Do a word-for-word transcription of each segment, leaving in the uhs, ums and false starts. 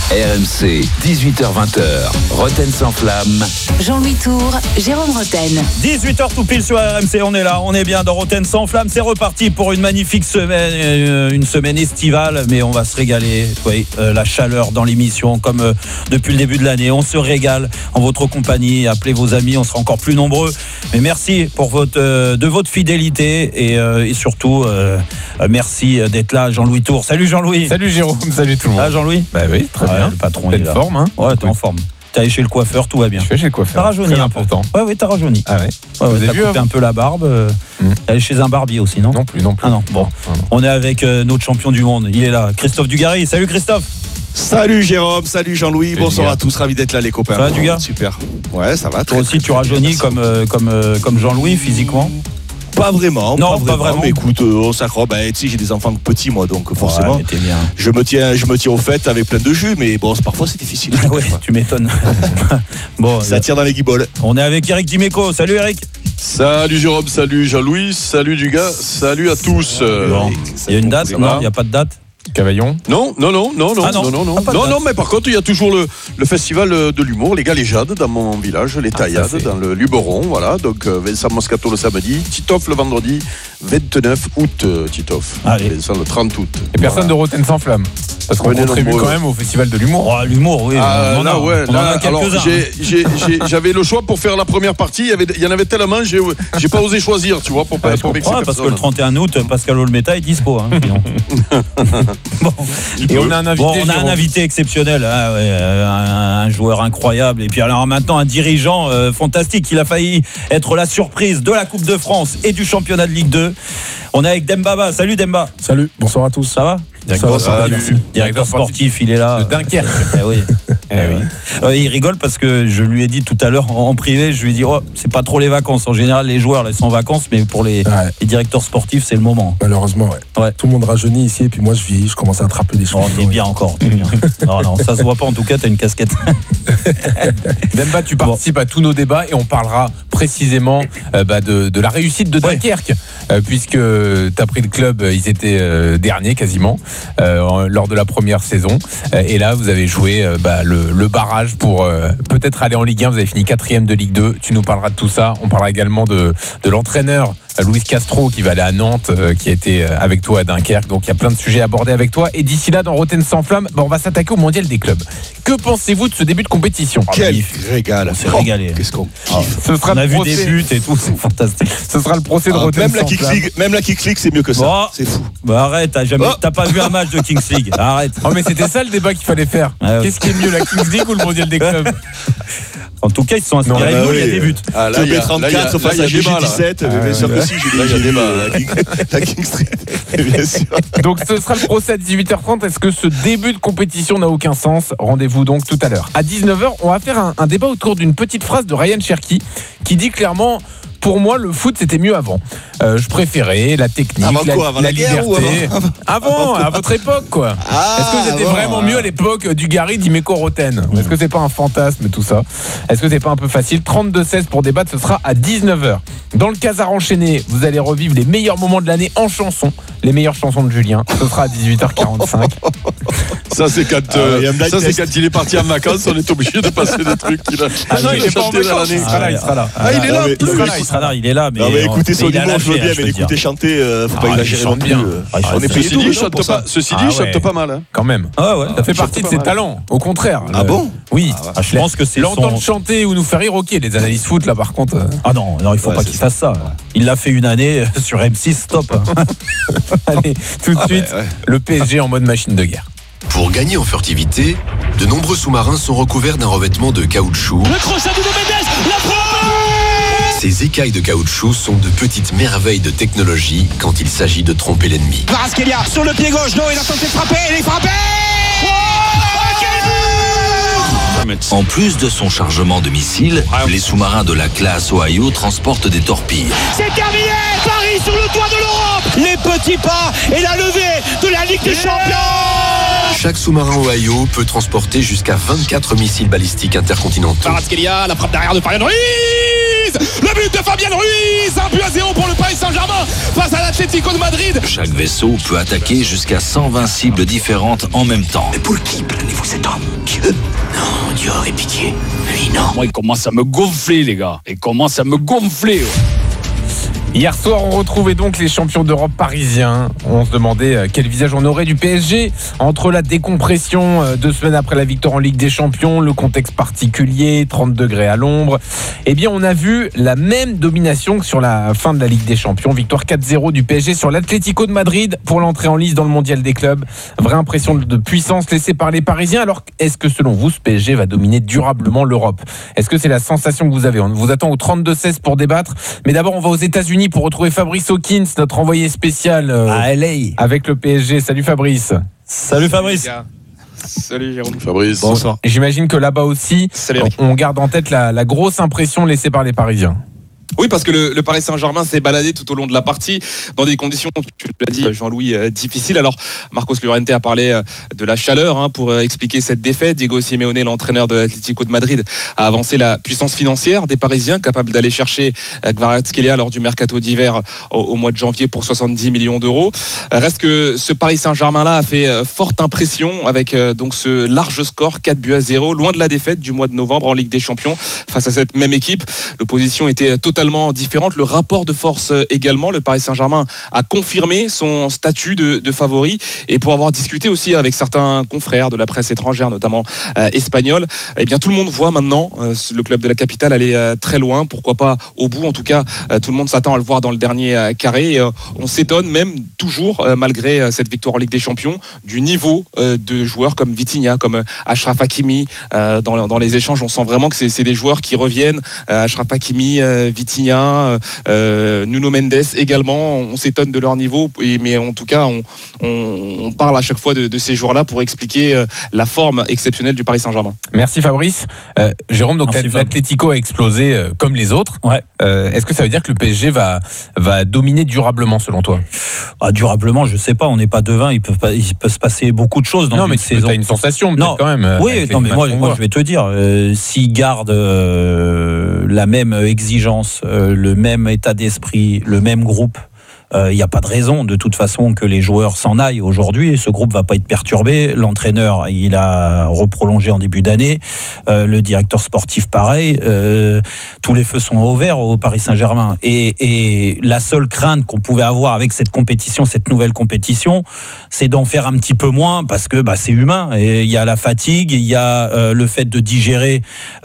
R M C, dix-huit heures vingt, Roten sans flamme. Jean-Louis Tour, Jérôme Roten. dix-huit heures tout pile sur R M C, on est là, on est bien dans Roten sans flamme. C'est reparti pour une magnifique semaine, une semaine estivale, mais on va se régaler. Oui, euh, la chaleur dans l'émission, comme euh, depuis le début de l'année. On se régale en votre compagnie. Appelez vos amis, on sera encore plus nombreux. Mais merci pour votre, euh, de votre fidélité et, euh, et surtout, euh, euh, merci d'être là, Jean-Louis Tour. Salut Jean-Louis. Salut Jérôme, salut tout le monde. Ah Jean-Louis. Bah oui, très Ouais, bien. le patron T'es est en là. forme, hein? Ouais, t'es en forme. T'es allé chez le coiffeur, tout va bien. Je suis chez le coiffeur. T'as rajeuni Très un peu. important. Ouais, oui, t'as rajeuni. Ah ouais. Ouais, Vous ouais, avez t'as vu, coupé hein, un peu la barbe. Euh, Mm. T'es allé chez un barbier aussi, non? Non plus, non plus. Ah non, bon. Non, non. On est avec euh, notre champion du monde. Il est là, Christophe Dugarry. Salut Christophe. Salut Jérôme, salut Jean-Louis, Salut, bonsoir gars. à tous, ravi d'être là les copains. Ça va, du gars? Super. Ouais, ça va. Toi très, aussi, très, tu très rajeunis bien, merci. comme, euh, comme, euh, comme Jean-Louis physiquement? Pas vraiment. Non, pas vraiment. Mais écoute, euh, on s'accroche. Bah, tu sais, j'ai des enfants petits moi, donc forcément, Ouais, mais t'es bien. je me tiens, je me tiens au fait avec plein de jus, mais bon, c'est- parfois c'est difficile. Ouais, tu m'étonnes. Bon, Ça euh, tire dans les guibolles. on est avec Eric Dimeco. Salut Eric. Salut Jérôme, salut Jean-Louis, salut Dugas, salut à tous. Euh, Bon. Il y a une date? Ça Non, va il n'y a pas de date. Cavaillon. Non, non, non, non, non, Ah non. non, non, non, Ah, pas de non, date. non, mais par contre, il y a toujours le, le festival de l'humour, les Galéjades dans mon village, les Taillades c'est- dans le Luberon, voilà. Donc euh, Vincent Moscato le samedi, Titoff le vendredi, vingt-neuf août, euh, Titoff. Allez. Vincent le trente août. Et personne de Roten sans flamme. Parce qu'on Venez contribue nombreux. quand même au festival de l'humour. Oh, l'humour, oui. Ah, on en là, a, ouais, on en là, a alors, quelques-uns. j'ai- j'ai- j'ai- j'avais le choix pour faire la première partie, il y, avait, il y en avait tellement, j'ai, j'ai pas osé choisir, tu vois, pour pas Ouais, pour je comprends, vexer parce que personne. le trente et un août, Pascal Olmeta est dispo. Hein, sinon. Bon. Et on a un invité. Bon, on a un Jérôme. invité exceptionnel, hein, ouais, euh, un, un joueur incroyable. Et puis alors maintenant un dirigeant euh, fantastique. Il a failli être la surprise de la Coupe de France et du championnat de Ligue deux. On est avec Dembaba. Salut Demba. Salut, bonsoir à tous. Ça va? Ça va, ça va, Salut. merci. Directeur sportif, il est là. De Dunkerque. Eh oui. Eh oui. Euh, il rigole parce que je lui ai dit tout à l'heure en, en privé, je lui ai dit oh, c'est pas trop les vacances. En général, les joueurs là, ils sont en vacances, mais pour les, Ouais, les directeurs sportifs, c'est le moment. malheureusement, ouais. Ouais. Tout le monde rajeunit ici et puis moi je vieillis, je commence à attraper des Oh, choses. t'es bien encore. T'es bien. Non, non, ça se voit pas en tout cas, t'as une casquette. Demba, tu participes à tous nos débats et on parlera précisément euh, bah, de, de la réussite de Ouais. Dunkerque, euh, puisque tu as pris le club, euh, ils étaient euh, derniers quasiment euh, en- lors de la première saison. Euh, et là, vous avez joué euh, bah, le, le barrage pour euh, peut-être aller en Ligue un. Vous avez fini quatrième de Ligue deux. Tu nous parleras de tout ça. On parlera également de, de l'entraîneur euh, Luis Castro qui va aller à Nantes, euh, qui a été euh, avec toi à Dunkerque. Donc il y a plein de sujets à aborder avec toi. Et d'ici là, dans Roten sans flamme, bah, on va s'attaquer au mondial des clubs. Que pensez-vous de ce début de compétition? Quel magnifique. régal. On s'est régalé. Qu'est-ce qu'on Ah, Ce sera on a le vu procès. des buts et tout, c'est fantastique. Ce sera le procès de Ah, Roten même la sans kick flamme. league, même la kick league, c'est mieux que ça. Bon. C'est fou. Bah arrête, t'as jamais, Oh. t'as pas vu un match de Kings League. Arrête. Oh mais c'était ça le débat qu'il fallait faire. Ah ouais. Qu'est-ce qui est mieux, la Kings League ou le mondial des clubs? En tout cas, ils se sont inspirés Non, de bah nous, il y a oui. des buts. Ah, là, T il y B a- là, il y a- trente-quatre là, face il y à a G G débat, là. dix-sept, Ah, bien sûr ouais. que si, j'ai Là, il y a j'ai vu débat. la King- la King Street, bien sûr. Donc ce sera le procès à dix-huit heures trente. Est-ce que ce début de compétition n'a aucun sens? Rendez-vous donc tout à l'heure. À dix-neuf heures, on va faire un, un débat autour d'une petite phrase de Ryan Cherki qui dit clairement: pour moi, le foot, c'était mieux avant. Euh, je préférais la technique, Avant la, quoi Avant la la guerre ou liberté. Avant, à votre époque, quoi. Ah, Est-ce que c'était bon, vraiment ah. mieux à l'époque du Gary d'Imeco Roten? Est-ce que c'est pas un fantasme tout ça? Est-ce que c'est pas un peu facile? Trente-deux seize pour débattre, ce sera à dix-neuf heures. Dans le Casar enchaîné, vous allez revivre les meilleurs moments de l'année en chanson, les meilleures chansons de Julien. Ce sera à dix-huit heures quarante-cinq. Ça, c'est quand, Ah, euh, il y a un blind ça, c'est test. quand il est parti en vacances, on est obligé de passer des trucs qu'il a, Ah non, qu'il il a est pas en chanté dans vacances, l'année. il sera là, il sera là. Ah, il est là, Ah, mais- plus. Il sera là, il sera là, il est là. Mais Non mais écoutez son mais il a humour, je veux lâché, bien, hein, mais je peux te l'écouter dire. chanter, euh, faut Ah, pas il exagérer chante non plus. bien. euh. Ah, il On chante est bien. payé Ceci tous dit, les il jours chante pour ça. pas, ceci dit, Ah il chante ouais. pas mal. Hein. Quand même. Ah ouais. Ça fait Il partie de chante ses pas mal. talents, au contraire. Ah Le- bon Oui. Ah, je pense que c'est L'entendre son... chanter ou nous faire rire, ok, les analyses foot, là, par contre. euh, Ah non, non, il faut Ouais, pas c'est qu'il fasse ça. Il l'a fait une année sur M six, stop. Allez, tout de Ah, suite, ouais, ouais. le P S G en mode machine de guerre. Pour gagner en furtivité, de nombreux sous-marins sont recouverts d'un revêtement de caoutchouc. Le crochet de Mendes, la frappe. Ces écailles de caoutchouc sont de petites merveilles de technologie quand il s'agit de tromper l'ennemi. Kvaratskhelia sur le pied gauche, non, il a tenté de frapper, il est frappé. En plus de son chargement de missiles, les sous-marins de la classe Ohio transportent des torpilles. C'est terminé. Paris sur le toit de l'Europe. Les petits pas et la levée de la Ligue des Champions. Chaque sous-marin Ohio peut transporter jusqu'à vingt-quatre missiles balistiques intercontinentaux. Kvaratskhelia, la frappe derrière de Fabien Ruiz. Le but de Fabien Ruiz. Un but à zéro pour le Paris Saint-Germain face à l'Atlético de Madrid. Chaque vaisseau peut attaquer jusqu'à cent vingt cibles différentes en même temps. Mais pour qui prenez-vous cet homme. Dieu? Non, Dieu aurait pitié. Lui, non. Moi, il commence à me gonfler, les gars. Il commence à me gonfler. Hier soir, on retrouvait donc les champions d'Europe parisiens. On se demandait quel visage on aurait du P S G entre la décompression deux semaines après la victoire en Ligue des Champions, le contexte particulier, trente degrés à l'ombre. Eh bien, on a vu la même domination que sur la fin de la Ligue des Champions. Victoire quatre zéro du P S G sur l'Atlético de Madrid pour l'entrée en lice dans le Mondial des clubs. Vraie impression de puissance laissée par les Parisiens. Alors, est-ce que selon vous, ce P S G va dominer durablement l'Europe? Est-ce que c'est la sensation que vous avez? On vous attend au trente-deux seize pour débattre. Mais d'abord, on va aux États-Unis pour retrouver Fabrice Hawkins, notre envoyé spécial euh, à L A avec le P S G. Salut Fabrice. Salut Fabrice. Salut Jérôme. Fabrice. Bonsoir. Et j'imagine que là-bas aussi, on garde en tête la, la grosse impression laissée par les Parisiens. Oui, parce que le, le Paris Saint-Germain s'est baladé tout au long de la partie dans des conditions, tu l'as dit Jean-Louis, euh, difficiles. Alors Marcos Llorente a parlé euh, de la chaleur hein, pour euh, expliquer cette défaite. Diego Simeone, l'entraîneur de l'Atlético de Madrid, a avancé la puissance financière des Parisiens, capables d'aller chercher euh, Kvaratskhelia lors du mercato d'hiver au, au mois de janvier pour soixante-dix millions d'euros. Euh, reste que ce Paris Saint-Germain-là a fait euh, forte impression avec euh, donc ce large score, quatre buts à zéro, loin de la défaite du mois de novembre en Ligue des Champions face à cette même équipe. L'opposition était totalement différente, le rapport de force également. Le Paris Saint-Germain a confirmé son statut de, de favori, et pour avoir discuté aussi avec certains confrères de la presse étrangère, notamment euh, espagnole, eh bien tout le monde voit maintenant euh, le club de la capitale aller euh, très loin, pourquoi pas au bout. En tout cas, euh, tout le monde s'attend à le voir dans le dernier euh, carré, et euh, on s'étonne même toujours, euh, malgré euh, cette victoire en Ligue des Champions, du niveau euh, de joueurs comme Vitinha, comme euh, Achraf Hakimi. Euh, dans, dans les échanges, on sent vraiment que c'est, c'est des joueurs qui reviennent. euh, Achraf Hakimi, euh, Vitinha, Euh, Nuno Mendes également, on s'étonne de leur niveau, mais en tout cas on, on, on parle à chaque fois de, de ces joueurs-là pour expliquer la forme exceptionnelle du Paris Saint-Germain. Merci Fabrice. Euh, Jérôme, donc Merci l'Atlético a explosé euh, comme les autres. Ouais. Euh, est-ce que ça veut dire que le P S G va, va dominer durablement selon toi? Ah, durablement, je sais pas, on n'est pas devin, il peut, pas, il peut se passer beaucoup de choses dans non, une mais saison. Tu as une sensation non. quand même. Euh, oui, non, mais moi, moi je vais te dire, euh, s'ils gardent euh, la même exigence, euh, le même état d'esprit, le même groupe, il euh, n'y a pas de raison de toute façon que les joueurs s'en aillent aujourd'hui. Ce groupe va pas être perturbé. L'entraîneur, il a reprolongé en début d'année. Euh, le directeur sportif, pareil. Euh, tous les feux sont au vert au Paris Saint-Germain. Et, et la seule crainte qu'on pouvait avoir avec cette compétition, cette nouvelle compétition, c'est d'en faire un petit peu moins parce que bah, c'est humain. Et il y a la fatigue, il y a euh, le fait de digérer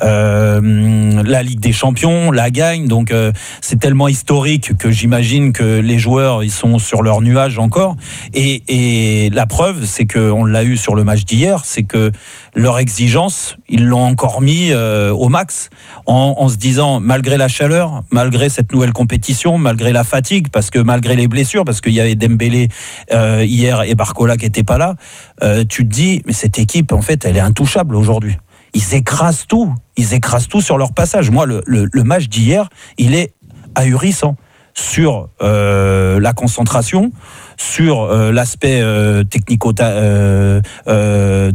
euh, la Ligue des Champions, la gagne. Donc euh, c'est tellement historique que j'imagine que les joueurs ils sont sur leur nuage encore, et, et la preuve c'est qu'on l'a eu sur le match d'hier, c'est que leur exigence ils l'ont encore mis euh, au max en, en se disant malgré la chaleur, malgré cette nouvelle compétition, malgré la fatigue, parce que malgré les blessures, parce qu'il y avait Dembélé euh, hier et Barcola qui n'étaient pas là, euh, tu te dis mais cette équipe en fait elle est intouchable aujourd'hui. Ils écrasent tout, ils écrasent tout sur leur passage. Moi le, le, le match d'hier il est ahurissant sur euh, la concentration, sur euh, l'aspect euh, technico-tactique. Euh, euh,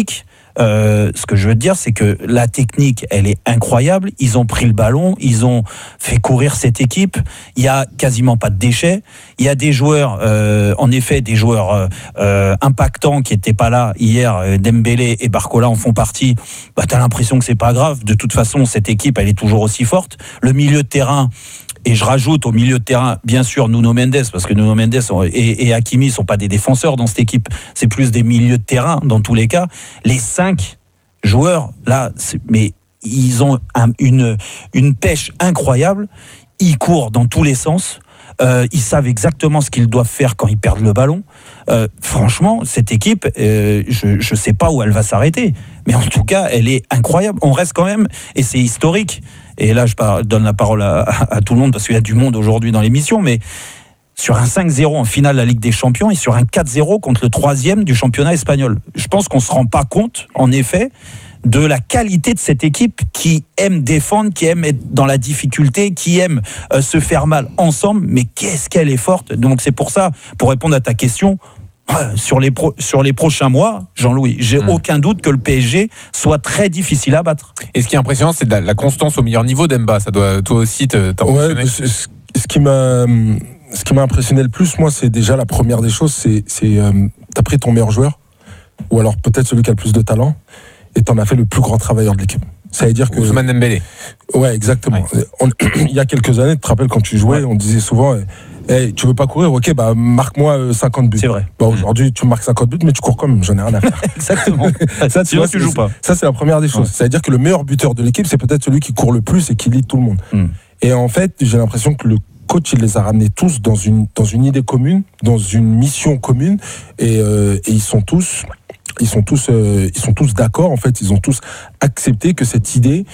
euh, ce que je veux dire, c'est que la technique, elle est incroyable. Ils ont pris le ballon, ils ont fait courir cette équipe. Il y a quasiment pas de déchets. Il y a des joueurs, euh, en effet, des joueurs euh, impactants qui étaient pas là hier. Dembélé et Barcola en font partie. Bah, t'as l'impression que c'est pas grave. De toute façon, cette équipe, elle est toujours aussi forte. Le milieu de terrain. Et je rajoute au milieu de terrain, bien sûr, Nuno Mendes, parce que Nuno Mendes et, et Hakimi ne sont pas des défenseurs dans cette équipe, c'est plus des milieux de terrain dans tous les cas. Les cinq joueurs, là, c'est, mais ils ont un, une, une pêche incroyable, ils courent dans tous les sens, euh, ils savent exactement ce qu'ils doivent faire quand ils perdent le ballon. Euh, franchement, cette équipe, euh, je ne sais pas où elle va s'arrêter, mais en tout cas, elle est incroyable. On reste quand même, et c'est historique. Et là, je donne la parole à, à, à tout le monde parce qu'il y a du monde aujourd'hui dans l'émission, mais sur un cinq zéro en finale de la Ligue des Champions et sur un quatre zéro contre le troisième du championnat espagnol. Je pense qu'on ne se rend pas compte, en effet, de la qualité de cette équipe qui aime défendre, qui aime être dans la difficulté, qui aime euh, se faire mal ensemble, mais qu'est-ce qu'elle est forte. Donc c'est pour ça, pour répondre à ta question, sur les, pro, sur les prochains mois, Jean-Louis, j'ai mmh. aucun doute que le P S G soit très difficile à battre. Et ce qui est impressionnant, c'est la, la constance au meilleur niveau d'Emba. Ça doit toi aussi t'impressionner. Ouais, ce, ce qui m'a, ce qui m'a impressionné le plus, moi, c'est déjà la première des choses, c'est, c'est euh, t'as pris ton meilleur joueur, ou alors peut-être celui qui a le plus de talent, et t'en as fait le plus grand travailleur de l'équipe. Ça veut dire que Ousmane Dembélé. Ouais, exactement. Ouais. On, il y a quelques années, tu te rappelles quand tu jouais, ouais. on disait souvent. Hey, tu veux pas courir, ok, bah marque-moi cinquante buts. C'est vrai. Bah, aujourd'hui, tu marques cinquante buts, mais tu cours quand même, j'en ai rien à faire. Exactement. Ça, tu, vois, tu joues pas. Ça, c'est la première des choses. Ouais. C'est-à-dire que le meilleur buteur de l'équipe, c'est peut-être celui qui court le plus et qui lead tout le monde. Mm. Et en fait, j'ai l'impression que le coach, il les a ramenés tous dans une, dans une idée commune, dans une mission commune, et, euh, et ils sont tous, ils sont tous, euh, ils sont tous d'accord. En fait, ils ont tous accepté que cette idée.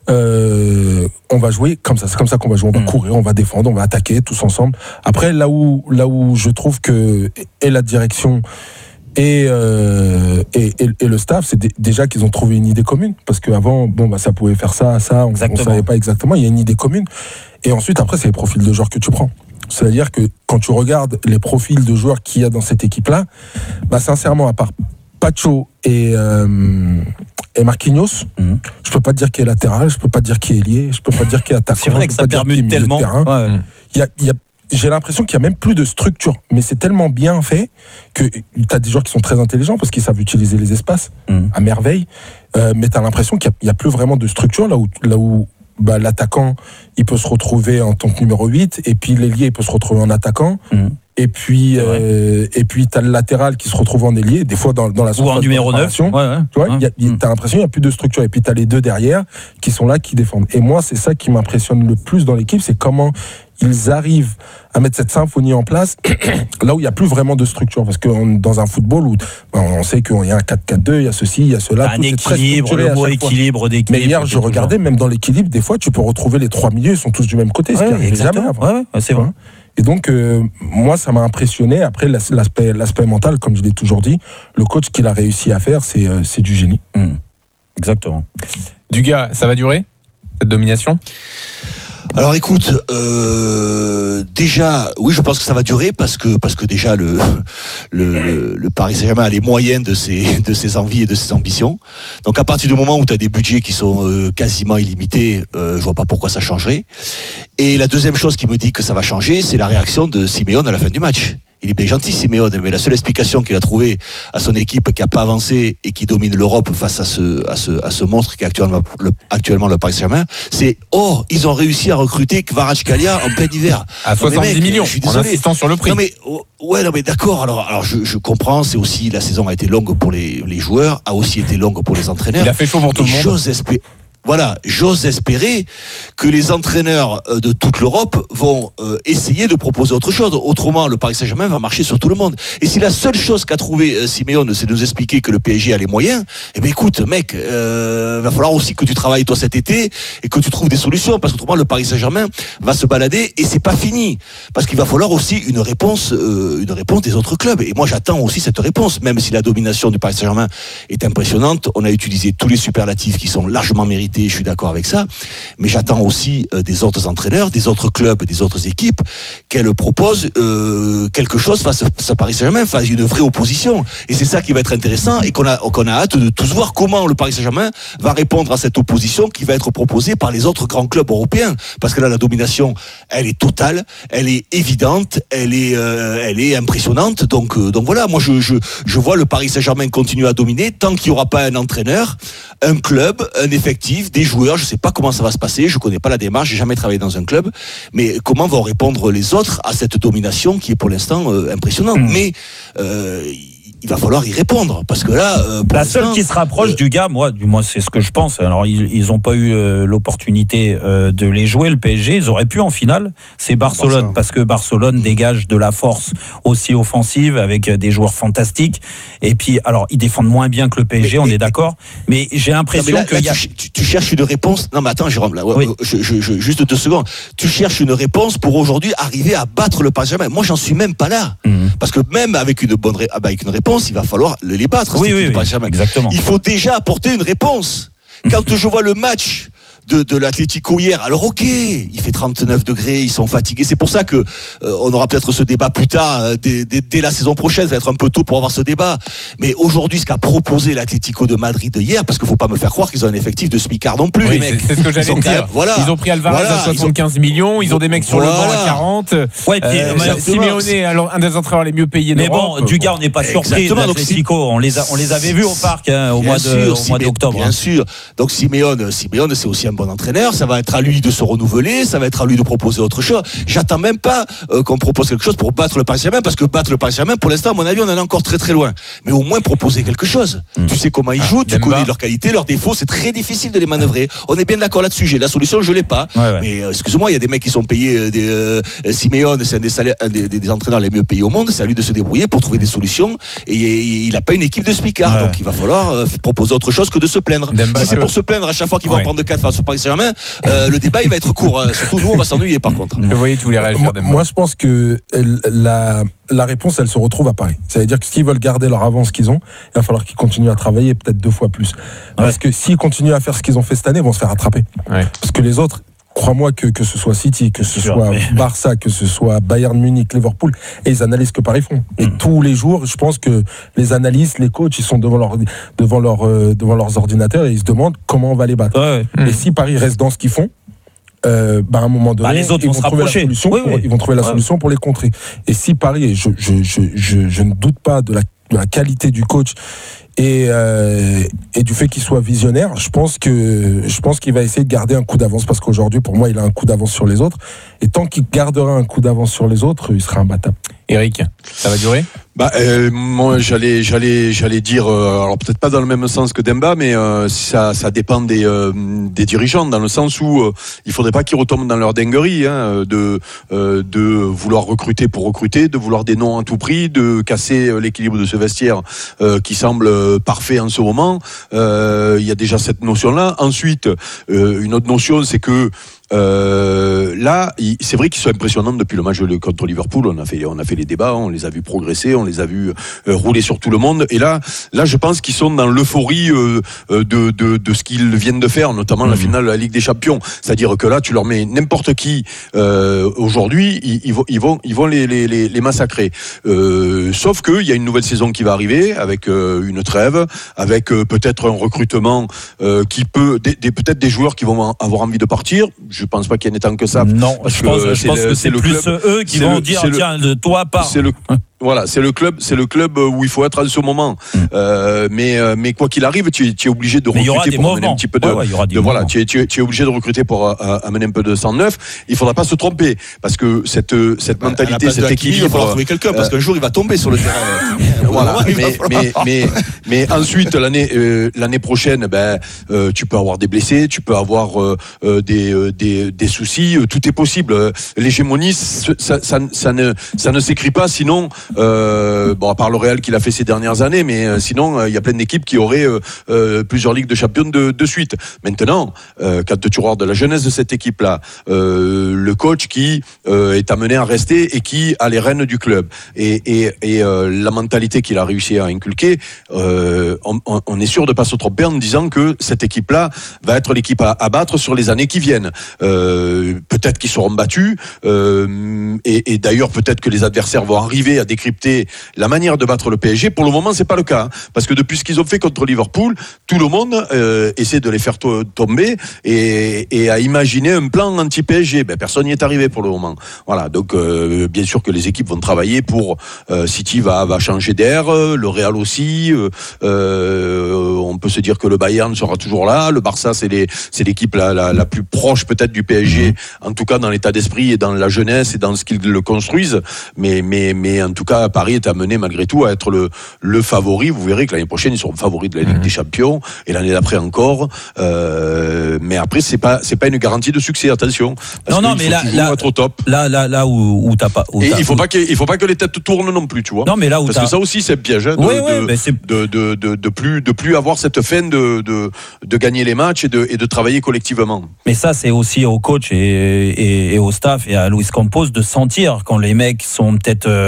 Euh, on va jouer comme ça, c'est comme ça qu'on va jouer, on va mmh. courir, on va défendre, on va attaquer tous ensemble. Après, là où, là où je trouve que et la direction et, euh, et, et, et le staff, c'est d- déjà qu'ils ont trouvé une idée commune, parce qu'avant, bon, bah, ça pouvait faire ça, ça, on ne savait pas exactement, il y a une idée commune. Et ensuite, après, c'est les profils de joueurs que tu prends. C'est-à-dire que quand tu regardes les profils de joueurs qu'il y a dans cette équipe-là, bah, sincèrement, à part Pacho et, euh, et Marquinhos, mmh. je peux pas te dire qui est latéral, je peux pas te dire qui est ailier, je peux pas te dire qui est attaquant. C'est vrai que ça permute tellement. Ouais. Il y a, il y a, j'ai l'impression qu'il y a même plus de structure, mais c'est tellement bien fait que tu as des joueurs qui sont très intelligents parce qu'ils savent utiliser les espaces mmh. à merveille, euh, mais tu as l'impression qu'il n'y a, a plus vraiment de structure là où, là où bah, l'attaquant il peut se retrouver en tant que numéro huit et puis l'ailier il peut se retrouver en attaquant. Mmh. Et puis, euh, et puis t'as le latéral qui se retrouve en ailier, des fois dans, dans la surface. Ou en numéro neuf. Ouais, ouais. Tu vois, y a, y, t'as l'impression qu'il n'y a plus de structure. Et puis t'as les deux derrière qui sont là, qui défendent. Et moi, c'est ça qui m'impressionne le plus dans l'équipe, c'est comment ils arrivent à mettre cette symphonie en place là où il n'y a plus vraiment de structure. Parce que on, dans un football où on sait qu'il y a un quatre quatre deux, il y a ceci, il y a cela. Un équilibre, le mot équilibre d'équipe. Mais hier, je regardais, même dans l'équilibre, des fois, tu peux retrouver les trois milieux, ils sont tous du même côté. Ouais, ce qui n'arrive jamais avant. Ouais, ouais, c'est vrai. Et donc, euh, moi, ça m'a impressionné. Après, l'aspect, l'aspect mental, comme je l'ai toujours dit, le coach qu'il a réussi à faire, c'est, euh, c'est du génie. Mmh. Exactement. Dugas, ça va durer, cette domination ? Alors écoute, euh, déjà, oui, je pense que ça va durer parce que parce que déjà le le, le Paris Saint-Germain a les moyens de ses de ses envies et de ses ambitions. Donc à partir du moment où tu as des budgets qui sont euh, quasiment illimités, euh, je vois pas pourquoi ça changerait. Et la deuxième chose qui me dit que ça va changer, c'est la réaction de Simeone à la fin du match. Il est bien gentil, Simeone, mais la seule explication qu'il a trouvée à son équipe qui n'a pas avancé et qui domine l'Europe face à ce, à ce, à ce monstre qui est actuellement le, actuellement le Paris Saint-Germain, c'est « Oh, ils ont réussi à recruter Kvaratskhelia en plein hiver. » À soixante-dix millions, en insistant sur le prix. Non mais, oh, ouais, non mais d'accord, alors, alors je, je comprends, c'est aussi, la saison a été longue pour les, les joueurs, a aussi été longue pour les entraîneurs. Il a fait chaud pour tout le monde. J'ose espérer... Voilà, j'ose espérer que les entraîneurs de toute l'Europe vont euh, essayer de proposer autre chose. Autrement, le Paris Saint-Germain va marcher sur tout le monde. Et si la seule chose qu'a trouvé euh, Simeone, c'est de nous expliquer que le P S G a les moyens, eh bien écoute, mec, euh, va falloir aussi que tu travailles toi cet été et que tu trouves des solutions, parce qu'autrement le Paris Saint-Germain va se balader et c'est pas fini, parce qu'il va falloir aussi une réponse, euh, une réponse des autres clubs. Et moi, j'attends aussi cette réponse, même si la domination du Paris Saint-Germain est impressionnante. On a utilisé tous les superlatifs qui sont largement mérités. Je suis d'accord avec ça, mais j'attends aussi euh, des autres entraîneurs, des autres clubs, des autres équipes qu'elles proposent euh, quelque chose face à Paris Saint-Germain, face à une vraie opposition. Et c'est ça qui va être intéressant et qu'on a, qu'on a hâte de tous voir comment le Paris Saint-Germain va répondre à cette opposition qui va être proposée par les autres grands clubs européens. Parce que là, la domination, elle est totale, elle est évidente, elle est, euh, elle est impressionnante. Donc, euh, donc voilà, moi je, je, je vois le Paris Saint-Germain continuer à dominer tant qu'il n'y aura pas un entraîneur, un club, un effectif, des joueurs. Je ne sais pas comment ça va se passer, je ne connais pas la démarche, j'ai jamais travaillé dans un club, mais comment vont répondre les autres à cette domination qui est pour l'instant euh, impressionnante. Mmh. Mais euh, il va falloir y répondre, parce que là... Euh, la seule qui se rapproche euh, du gars, moi, du moins c'est ce que je pense, alors ils n'ont pas eu euh, l'opportunité euh, de les jouer, le P S G, ils auraient pu en finale, c'est Barcelone, parce que Barcelone dégage de la force aussi offensive, avec des joueurs fantastiques, et puis, alors, ils défendent moins bien que le P S G, mais, on mais, est d'accord, mais j'ai l'impression que... Là, a... tu, tu cherches une réponse... Non mais attends Jérôme, là, oui. je, je, je, juste deux secondes, tu cherches une réponse pour aujourd'hui arriver à battre le Paris Saint-Germain. Moi, j'en suis même pas là, mmh. parce que même avec une bonne ré... avec une réponse, il va falloir les battre. Oui, oui, oui, exactement. Il faut déjà apporter une réponse. Quand je vois le match de, de l'Atlético hier. Alors ok, il fait trente-neuf degrés, ils sont fatigués. C'est pour ça que euh, on aura peut-être ce débat plus tard, euh, dès, dès, dès la saison prochaine. Ça va être un peu tôt pour avoir ce débat. Mais aujourd'hui, ce qu'a proposé l'Atlético de Madrid hier, parce qu'il faut pas me faire croire qu'ils ont un effectif de smicard non plus, oui, les mecs. C'est, c'est ce que j'allais ils ont, dire. même, voilà, ils ont pris Alvarez voilà, à soixante-quinze millions, ils ont des mecs sur voilà. le banc à quarante. Ouais, puis, euh, mais Simeone, alors un des entraîneurs les mieux payés mais d'Europe. bon, du gars, on n'est pas surpris de l'Atlético. On les a, on les avait vus au parc hein, au, mois de, sûr, au mois d'octobre. Bien sûr. Donc Simeone, Simeone, c'est aussi un bon entraîneur. Ça va être à lui de se renouveler. Ça va être à lui de proposer autre chose. J'attends même pas euh, qu'on propose quelque chose pour battre le Paris Saint-Germain, parce que battre le Paris Saint-Germain, pour l'instant, à mon avis, on en est encore très très loin. Mais au moins proposer quelque chose. Mmh. Tu sais comment ils jouent, tu Demba. connais leurs qualités, leurs défauts. C'est très difficile de les manœuvrer. On est bien d'accord là-dessus. J'ai la solution, je l'ai pas. Ouais, ouais. Mais euh, excuse-moi, il y a des mecs qui sont payés. Euh, des, euh, Simeone, c'est un des, salaires, un des, des, des entraîneurs les mieux payés au monde. C'est à lui de se débrouiller pour trouver des solutions. Et, et il n'a pas une équipe de spicards, ouais. Donc il va falloir euh, proposer autre chose que de se plaindre. Demba, si c'est pour se plaindre à chaque fois qu'il va ouais. en prendre quatre face au Paris Saint-Germain, euh, le débat il va être court. Hein. Surtout nous, on va s'ennuyer par contre. Vous voyez, tu voulais réagir. Moi, moi, je pense que la, la réponse, elle se retrouve à Paris. Ça veut dire que s'ils veulent garder leur avance qu'ils ont, il va falloir qu'ils continuent à travailler peut-être deux fois plus. Parce ouais. que s'ils continuent à faire ce qu'ils ont fait cette année, ils vont se faire rattraper. Ouais. Parce que les autres, crois-moi que, que ce soit City, que ce soit mais... Barça, que ce soit Bayern Munich, Liverpool, et ils analysent que Paris font. Et mmh. tous les jours, je pense que les analystes, les coachs, ils sont devant, leur, devant, leur, euh, devant leurs ordinateurs et ils se demandent comment on va les battre. Ouais. Et mmh. si Paris reste dans ce qu'ils font, Euh, bah à un moment donné, bah les autres ils vont, vont trouver la solution. Oui, oui. Pour, ils vont trouver la ouais. solution pour les contrer. Et si Paris, et je, je, je, je, je ne doute pas de la, de la qualité du coach et, euh, et du fait qu'il soit visionnaire, je pense que je pense qu'il va essayer de garder un coup d'avance parce qu'aujourd'hui, pour moi, il a un coup d'avance sur les autres. Et tant qu'il gardera un coup d'avance sur les autres, il sera imbattable. Eric, ça va durer ? Bah, euh, moi, j'allais, j'allais, j'allais dire, euh, alors peut-être pas dans le même sens que Demba, mais euh, ça, ça dépend des, euh, des dirigeants, dans le sens où euh, il faudrait pas qu'ils retombent dans leur dinguerie, hein, de, euh, de vouloir recruter pour recruter, de vouloir des noms à tout prix, de casser l'équilibre de ce vestiaire euh, qui semble parfait en ce moment. Euh, il y a déjà cette notion-là. Ensuite, euh, une autre notion, c'est que Euh, là, c'est vrai qu'ils sont impressionnants depuis le match contre Liverpool. On a fait, on a fait les débats, on les a vus progresser, on les a vus euh, rouler sur tout le monde. Et là, là, je pense qu'ils sont dans l'euphorie euh, de, de, de ce qu'ils viennent de faire, notamment mmh. la finale de la Ligue des Champions. C'est-à-dire que là, tu leur mets n'importe qui euh, aujourd'hui, ils, ils vont, ils vont, ils vont les, les, les massacrer. Euh, sauf que il y a une nouvelle saison qui va arriver avec euh, une trêve, avec euh, peut-être un recrutement euh, qui peut, des, des, peut-être des joueurs qui vont avoir envie de partir. Je pense pas qu'il y en ait tant que ça. Non, je pense, que, je pense le, que c'est, c'est plus club, eux qui vont le, dire tiens, de toi pars. C'est le Voilà, c'est le club, c'est le club où il faut être en ce moment. Mmh. Euh, mais mais quoi qu'il arrive, tu es, tu es obligé de mais recruter pour amener un petit peu de, ouais, ouais, de voilà, tu es, tu es tu es obligé de recruter pour uh, amener un peu de sang neuf. Il faudra pas se tromper parce que cette cette bah, mentalité, cette équilibre, il va falloir trouver quelqu'un parce qu'un jour il va tomber sur le terrain. Voilà. mais, mais mais mais ensuite l'année euh, l'année prochaine, ben euh, tu peux avoir des blessés, tu peux avoir euh, des, euh, des des soucis, euh, tout est possible. L'hégémonie, ça, ça ça ne ça ne s'écrit pas, sinon. Euh, bon, à part le Real qu'il a fait ces dernières années, mais euh, sinon il euh, y a plein d'équipes qui auraient euh, euh, plusieurs ligues de champions de, de suite. Maintenant, euh, quand tu regardes de la jeunesse de cette équipe-là, euh, le coach qui euh, est amené à rester et qui a les rênes du club et, et, et euh, la mentalité qu'il a réussi à inculquer, euh, on, on est sûr de pas se tromper en disant que cette équipe-là va être l'équipe à, à battre sur les années qui viennent. Euh, peut-être qu'ils seront battus euh, et, et d'ailleurs peut-être que les adversaires vont arriver à décrypter la manière de battre le P S G. Pour le moment, c'est pas le cas, hein, parce que depuis ce qu'ils ont fait contre Liverpool, tout le monde euh, essaie de les faire to- tomber et, et a imaginé un plan anti-P S G. Ben, personne n'y est arrivé pour le moment. Voilà, donc euh, bien sûr que les équipes vont travailler pour euh, City va, va changer d'air, le Real aussi. Euh, euh, on peut se dire que le Bayern sera toujours là. Le Barça, c'est, les, c'est l'équipe la, la, la plus proche peut-être du P S G, en tout cas dans l'état d'esprit et dans la jeunesse et dans ce qu'ils le construisent. Mais, mais, mais en tout cas, Paris est amené malgré tout à être le, le favori. Vous verrez que l'année prochaine, ils seront favoris de la Ligue mmh. des Champions et l'année d'après encore. Euh, mais après, c'est pas, c'est pas une garantie de succès. Attention. Non, non, mais là, là, être au top. là, là, là où, où t'as pas. Où et t'as, il faut où... pas que, il faut pas que les têtes tournent non plus, tu vois. Non, mais là où parce t'as... que ça aussi, c'est un piège. Hein, de, oui, de, oui, c'est... De, de, de, de plus, de plus avoir cette fin de, de, de gagner les matchs et de, et de travailler collectivement. Mais ça, c'est aussi au coach et, et, et au staff et à Luis Campos de sentir quand les mecs sont peut-être euh,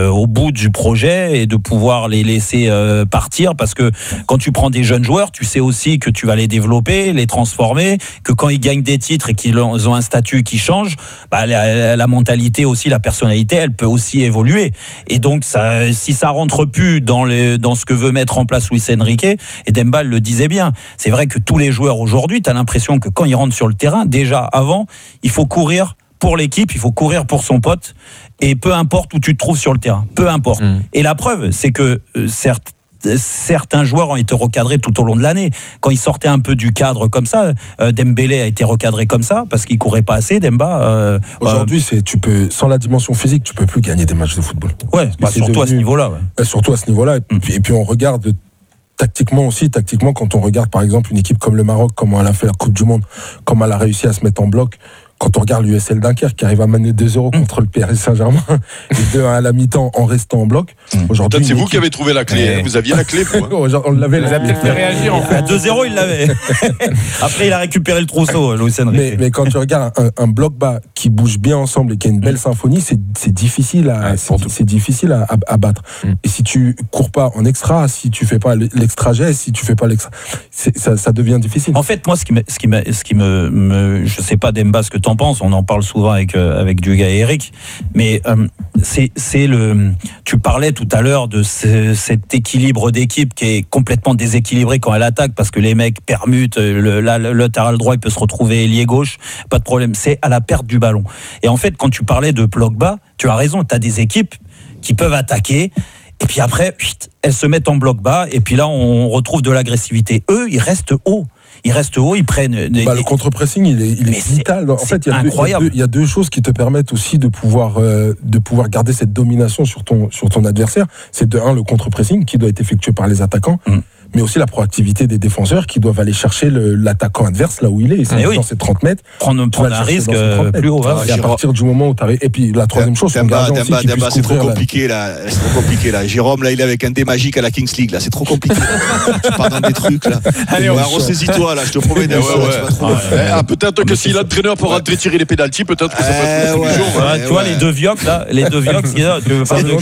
euh, au bout du projet et de pouvoir les laisser euh, partir, parce que quand tu prends des jeunes joueurs, tu sais aussi que tu vas les développer, les transformer, que quand ils gagnent des titres et qu'ils ont, ils ont un statut qui change, bah, la, la mentalité aussi, la personnalité, elle peut aussi évoluer. Et donc, ça, si ça rentre plus dans, les, dans ce que veut mettre en place Luis Enrique, et Demba le disait bien, c'est vrai que tous les joueurs aujourd'hui, tu as l'impression que quand ils rentrent sur le terrain, déjà avant, il faut courir pour l'équipe, il faut courir pour son pote, et peu importe où tu te trouves sur le terrain, peu importe. Mmh. Et la preuve, c'est que euh, certes, certains joueurs ont été recadrés tout au long de l'année. Quand ils sortaient un peu du cadre comme ça, euh, Dembélé a été recadré comme ça parce qu'il courait pas assez. Demba. Euh, Aujourd'hui, c'est tu peux sans la dimension physique, tu peux plus gagner des matchs de football. Ouais, bah, surtout devenu, à ce niveau-là. Ouais. Surtout à ce niveau-là. Et puis, et puis on regarde. Tactiquement aussi, tactiquement, quand on regarde par exemple une équipe comme le Maroc, comment elle a fait la Coupe du Monde, comment elle a réussi à se mettre en bloc, quand on regarde l'U S L Dunkerque qui arrive à mener deux zéro contre le P R S Saint-Germain et deux un à la mi-temps en restant en bloc. Aujourd'hui, c'est vous équipe... qui avez trouvé la clé, ouais. Vous aviez la clé. On l'avait, vous avez fait réagir en fait. À deux zéro, il l'avait. Après, il a récupéré le trousseau, Luis Enrique. Mais, mais quand tu regardes un, un bloc bas qui bouge bien ensemble et qui a une belle symphonie, c'est, c'est difficile à, ouais, c'est, c'est difficile à, à, à battre. Mm. Et si tu cours pas en extra, si tu fais pas l'extra geste, si tu fais pas l'extra, c'est, ça, ça devient difficile. En fait, moi, ce qui me, ce qui me, ce qui me, me je sais pas, Demba, ce que t'en penses, on en parle souvent avec euh, avec Duga et Eric, mais euh, c'est c'est le. Tu parlais tout à l'heure de ce, cet équilibre d'équipe qui est complètement déséquilibré quand elle attaque, parce que les mecs permutent, le, là, le latéral droit il peut se retrouver ailier gauche, pas de problème. C'est à la perte du ballon. Et en fait, quand tu parlais de bloc bas, tu as raison. Tu as des équipes qui peuvent attaquer. Et puis après, elles se mettent en bloc bas. Et puis là, on retrouve de l'agressivité. Eux, ils restent hauts. Ils restent hauts, ils prennent. Bah, le contre-pressing, il est, il est vital. En fait, il y, a deux, il, y a deux, il y a deux choses qui te permettent aussi de pouvoir, euh, de pouvoir garder cette domination sur ton, sur ton adversaire. C'est de un, le contre-pressing qui doit être effectué par les attaquants. Mmh. Mais aussi la proactivité des défenseurs qui doivent aller chercher le, l'attaquant adverse là où il est. C'est oui. Dans ces trente mètres. Prendre, prendre un risque plus haut. Et à partir du moment où tu arrives. Et puis la troisième chose, c'est Demba, Demba, Demba, c'est trop compliqué là. C'est trop compliqué là. Jérôme là, il est avec un dé magique à la Kings League là. C'est trop compliqué. Tu pars dans des trucs là. Allez, ouais, ressaisis-toi là. Je te promets. Peut-être que si l'entraîneur peut rentrer tirer les pénaltys, peut-être que ça peut être plus jour. Tu vois les deux Viox là, les deux Viox. Il y a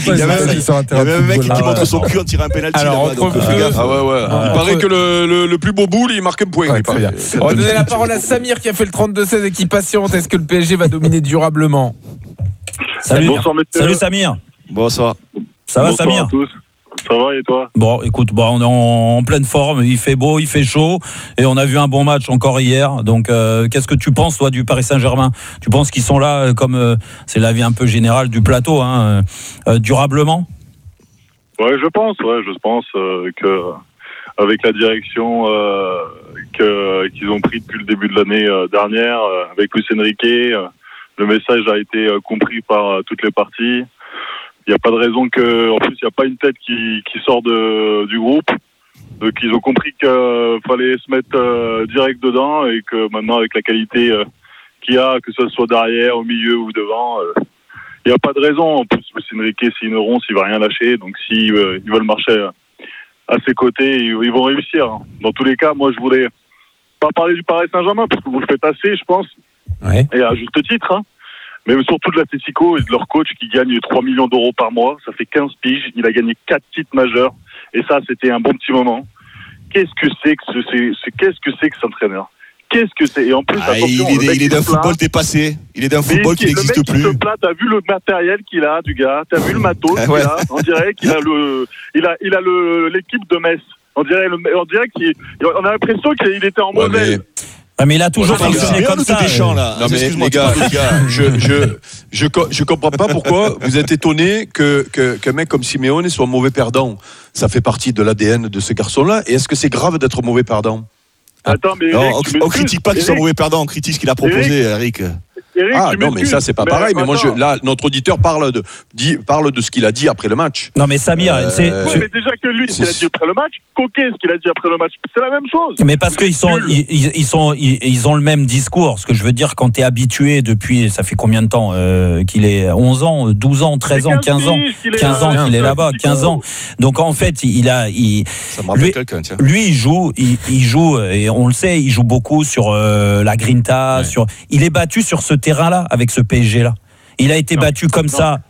même un mec qui montre son cul en tirant un pénalty. Ah ouais ouais. Il paraît que le Le, le, le plus beau boule, il marque un point. Ouais, très bien. On va donner la parole à Samir qui a fait le trente-deux seize et qui patiente. Est-ce que le P S G va dominer durablement? Salut, bonsoir, Salut Samir. Bonsoir. Ça va bonsoir Samir? À tous. Ça va et toi? Bon, écoute, bon, on est en, en pleine forme. Il fait beau, il fait chaud, et on a vu un bon match encore hier. Donc, euh, qu'est-ce que tu penses toi du Paris Saint-Germain? Tu penses qu'ils sont là, comme euh, c'est l'avis un peu général du plateau, hein, euh, durablement? Ouais, je pense. Ouais, je pense euh, que. Avec la direction euh, que, qu'ils ont pris depuis le début de l'année euh, dernière, euh, avec Luis Enrique, euh, le message a été euh, compris par euh, toutes les parties. Il n'y a pas de raison que, en plus, il n'y a pas une tête qui, qui sort de, du groupe. Donc, ils ont compris qu'il euh, fallait se mettre euh, direct dedans et que maintenant, avec la qualité euh, qu'il y a, que ce soit derrière, au milieu ou devant, euh, il n'y a pas de raison. En plus, Luis Enrique, c'est une ronce, il ne va rien lâcher. Donc, s'ils euh, ils veulent marcher euh, à ses côtés, ils vont réussir. Dans tous les cas, moi, je voulais pas parler du Paris Saint-Germain, parce que vous le faites assez, je pense, ouais. Et à juste titre, hein. Mais surtout de l'Atlético et de leur coach qui gagne trois millions d'euros par mois. Ça fait quinze piges. Il a gagné quatre titres majeurs. Et ça, c'était un bon petit moment. Qu'est-ce que c'est que ce, c'est, c'est, qu'est-ce que c'est que cet entraîneur? Qu'est-ce que c'est? Et en plus, ah, attention, il est, il est d'un football plaint. dépassé. Il est d'un football qui n'existe plus. Le mec qui se plaint, t'as vu le matériel qu'il a, du gars? T'as vu le matos qu'il ouais. a? On dirait qu'il a le, il a, il a le, l'équipe de Metz. On dirait, le, on dirait qu'il, on a l'impression qu'il était en ouais, mauvais. Mais... Ah mais il a toujours fonctionné comme ça. Deschamps, là. Non mais les gars, les gars, je je je je comprends pas pourquoi vous êtes étonnés que que qu'un mec comme Simeone soit mauvais perdant. Ça fait partie de l'A D N de ce garçon-là. Et est-ce que c'est grave d'être mauvais perdant? Attends, mais non, Eric, on, on critique pas qu'il soit mauvais perdant, on critique ce qu'il a proposé, Eric. Eric. Eric, ah non, mais ça c'est pas mais pareil. Mais moi, je, là, notre auditeur parle de dit, parle de ce qu'il a dit après le match. Non, mais Samir, euh, c'est. Oui, mais déjà que lui, ce qu'il a dit après le match, Coquet, ce qu'il a dit après le match, c'est la même chose. Mais parce qu'ils sont, ils, ils sont, ils, ils ont le même discours. Ce que je veux dire, quand t'es habitué depuis, ça fait combien de temps euh, qu'il est onze ans, douze ans, treize ans, quinze ans, quinze ans qu'il est là-bas, quinze ans. Donc en fait, il a, il. Ça me rappelle lui, quelqu'un, tiens. Lui, il joue, il, il joue, et on le sait, il joue beaucoup sur euh, la grinta, ouais. sur. Il est battu sur ce terrain-là avec ce P S G là. Il a été non, battu comme non. ça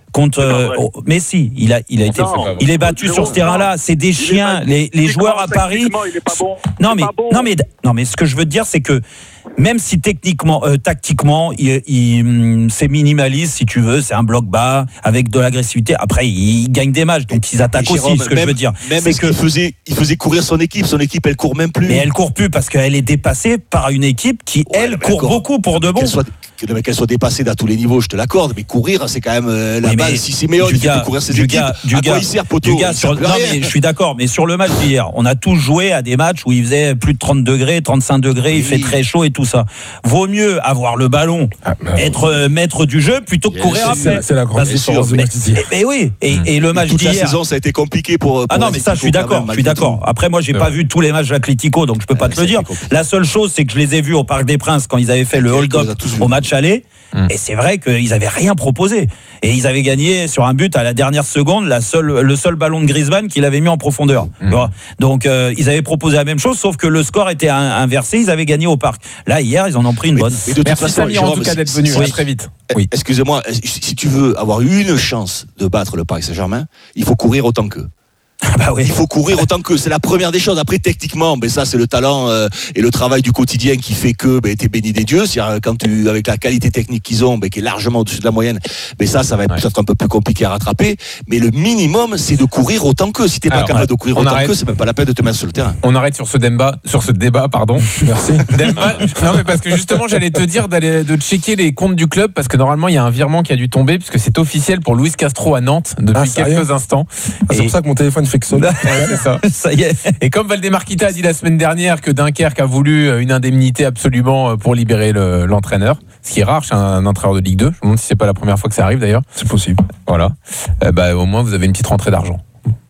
contre euh, oh, Messi. Il a, il a été, Non, il est battu non, sur ce terrain-là. C'est des chiens. Les, les joueurs à Paris. Il est pas bon. Non Il est mais, pas bon. non mais, non mais, ce que je veux te dire, c'est que même si techniquement, euh, tactiquement, il, il, c'est minimaliste, si tu veux, c'est un bloc bas avec de l'agressivité. Après, ils gagnent des matchs, donc ils attaquent Jérôme, aussi. Ce que même, je veux dire, même c'est est-ce qu'il faisait, il faisait courir son équipe. Son équipe, elle court même plus. mais elle court plus parce qu'elle est dépassée par une équipe qui, Ouais, elle, mais court d'accord. beaucoup pour de bon. Qu'elle soit, que- qu'elle soit dépassée à tous les niveaux, je te l'accorde. Mais courir, c'est quand même euh, la Oui, base. mais Si Siméone du il fait gars- que courir ses du équipes, gars- du à quoi gars- il sert, poteau du gars Il sur- sert plus à non rien. mais je suis d'accord, mais sur le match d'hier, on a tous joué à des matchs où il faisait plus de trente degrés, trente-cinq degrés, il Oui. fait très chaud et tout ça. Vaut mieux avoir le ballon, Ah, mais- être euh, maître du jeu plutôt que Bien courir sûr, après. C'est c'est la grande Parce que- différence de mais, match d'hier. mais oui, et, et le match Toute la d'hier. saison, ça a été compliqué pour. Ah pour non, mais ça, je suis l'Atlético, d'accord, quand même, je suis malgré d'accord. tout. Après, moi, j'ai C'est pas vrai. vu tous les matchs de l'Atlético, donc je peux pas Ouais, te ça le a dire. été compliqué. La seule chose, c'est que je les ai vus au Parc des Princes quand ils avaient fait le Eric, on les a hold-up tous vus. au match aller. Mm. Et c'est vrai qu'ils avaient rien proposé. Et ils avaient gagné sur un but à la dernière seconde, la seule, le seul ballon de Griezmann qu'il avait mis en profondeur. Mm. Tu vois. Donc, euh, ils avaient proposé la même chose, sauf que le score était in- inversé, ils avaient gagné au Parc. Là, hier, ils en ont pris une Mais- bonne. mais de toute Merci façon, Samir en Jérôme, tout cas si- d'être venu. si- À si- très vite. Oui. Excusez-moi, si tu veux avoir une chance de battre le Paris Saint-Germain, il faut courir autant qu'eux. Bah oui. Il faut courir autant qu'eux. C'est la première des choses. Après, techniquement, ben ça, c'est le talent euh, et le travail du quotidien qui fait que ben, t'es béni des dieux. C'est-à-dire, quand tu, avec la qualité technique qu'ils ont, ben, qui est largement au-dessus de la moyenne, ben ça, ça va être Ouais. peut-être un peu plus compliqué à rattraper. Mais le minimum, c'est de courir autant qu'eux. Si t'es pas Alors, capable ouais. de courir On autant arrête. qu'eux, c'est même pas la peine de te mettre sur le terrain. On arrête sur ce débat, sur ce débat, pardon. Merci. Demba, non mais parce que justement, j'allais te dire d'aller de checker les comptes du club parce que normalement il y a un virement qui a dû tomber puisque c'est officiel pour Luis Castro à Nantes depuis Ah, sérieux quelques instants. Ah, c'est Et- pour ça que mon téléphone fait que sonner. c'est ça. Ça y est. Et comme Valdemar Kita a dit la semaine dernière que Dunkerque a voulu une indemnité absolument pour libérer le- l'entraîneur, ce qui est rare chez un entraîneur de Ligue deux. Je me demande si c'est pas la première fois que ça arrive d'ailleurs. C'est possible. Voilà. Euh, bah au moins vous avez une petite rentrée d'argent.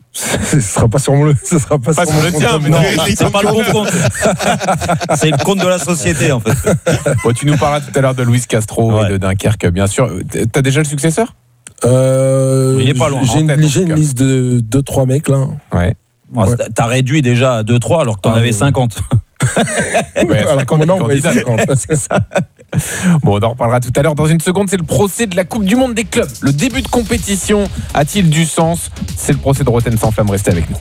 Ce sera pas sur mon, ce sera pas, Pas sur sur mon le compte. tien, mais Non. non. C'est pas le bon compte. C'est le compte de la société, en fait. Bon, tu nous parleras tout à l'heure de Luis Castro Ouais. et de Dunkerque, bien sûr. T'as déjà le successeur? Euh, Il est pas loin, J'ai en une, tête, en j'ai tout une cas. liste de deux trois mecs là. Ouais. Bon, Ouais. T'as réduit déjà à deux trois alors que t'en Ah, avais oui. cinquante. Ouais, Alors comme maintenant, on va essayer quand même. Bon, on en reparlera tout à l'heure. Dans une seconde, c'est le procès de la Coupe du Monde des clubs. Le début de compétition a-t-il du sens? C'est le procès de Roten sans flamme. Restez avec nous.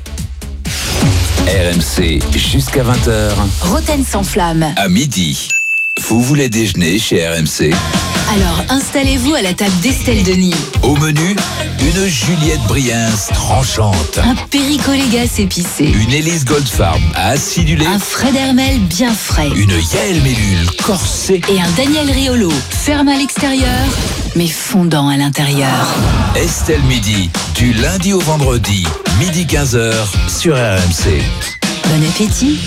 R M C jusqu'à vingt heures. Roten sans flamme. À midi, vous voulez déjeuner chez R M C? Alors installez-vous à la table d'Estelle Denis. Au menu, une Juliette Briens tranchante, Un Perico Légas épicé. une Élise Goldfarb acidulée, Un Fred Hermel bien frais. une Yael Mellul corsée. Et un Daniel Riolo ferme à l'extérieur, mais fondant à l'intérieur. Estelle Midi, du lundi au vendredi, midi quinze heures sur R M C. Bon appétit.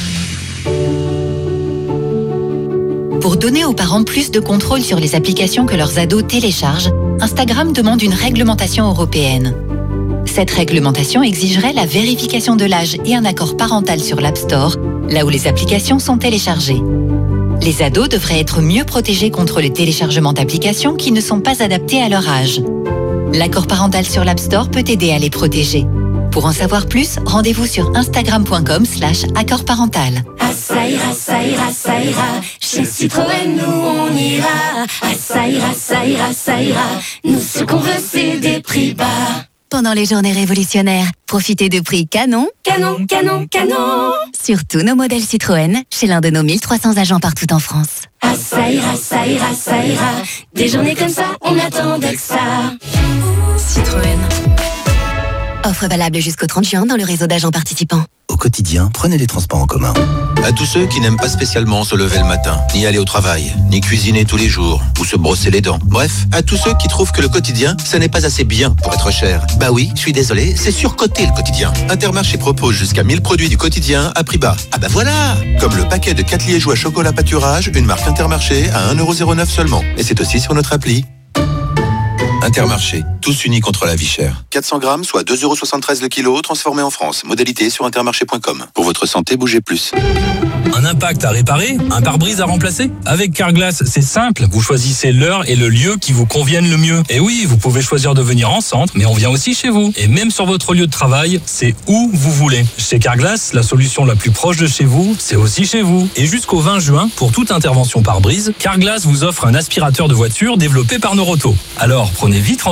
Pour donner aux parents plus de contrôle sur les applications que leurs ados téléchargent, Instagram demande une réglementation européenne. Cette réglementation exigerait la vérification de l'âge et un accord parental sur l'App Store, là où les applications sont téléchargées. Les ados devraient être mieux protégés contre le téléchargement d'applications qui ne sont pas adaptées à leur âge. L'accord parental sur l'App Store peut aider à les protéger. Pour en savoir plus, rendez-vous sur instagram.com slash accord parental. Ah ça ira, ça ira, ça ira. Chez Citroën, nous on ira. Ah ça ira, ça ira, ça ira. Nous ce qu'on veut c'est des prix bas. Pendant les journées révolutionnaires, profitez de prix canon Canon, canon, canon. sur tous nos modèles Citroën chez l'un de nos mille trois cents agents partout en France. Ah ça ira, ça ira, ça ira. Des journées comme ça, on attendait que ça. Citroën. Offre valable jusqu'au trente juin dans le réseau d'agents participants. Au quotidien, prenez les transports en commun. À tous ceux qui n'aiment pas spécialement se lever le matin, ni aller au travail, ni cuisiner tous les jours, ou se brosser les dents. Bref, à tous ceux qui trouvent que le quotidien, ça n'est pas assez bien pour être cher. Bah oui, je suis désolé, c'est surcoté le quotidien. Intermarché propose jusqu'à mille produits du quotidien à prix bas. Ah bah voilà! Comme le paquet de quatre liégeois chocolat pâturage, une marque Intermarché à un euro zéro neuf seulement. Et c'est aussi sur notre appli. Intermarché, tous unis contre la vie chère. quatre cents grammes, soit deux euros soixante-treize le kilo, transformé en France. Modalité sur intermarché point com. Pour votre santé, bougez plus. Un impact à réparer, un pare-brise à remplacer? Avec Carglass, c'est simple. Vous choisissez l'heure et le lieu qui vous conviennent le mieux. Et oui, vous pouvez choisir de venir en centre, mais on vient aussi chez vous. Et même sur votre lieu de travail, c'est où vous voulez. Chez Carglass, la solution la plus proche de chez vous, c'est aussi chez vous. Et jusqu'au vingt juin, pour toute intervention pare-brise, Carglass vous offre un aspirateur de voiture développé par Noroto. Alors, prenez vite rendez-vous sur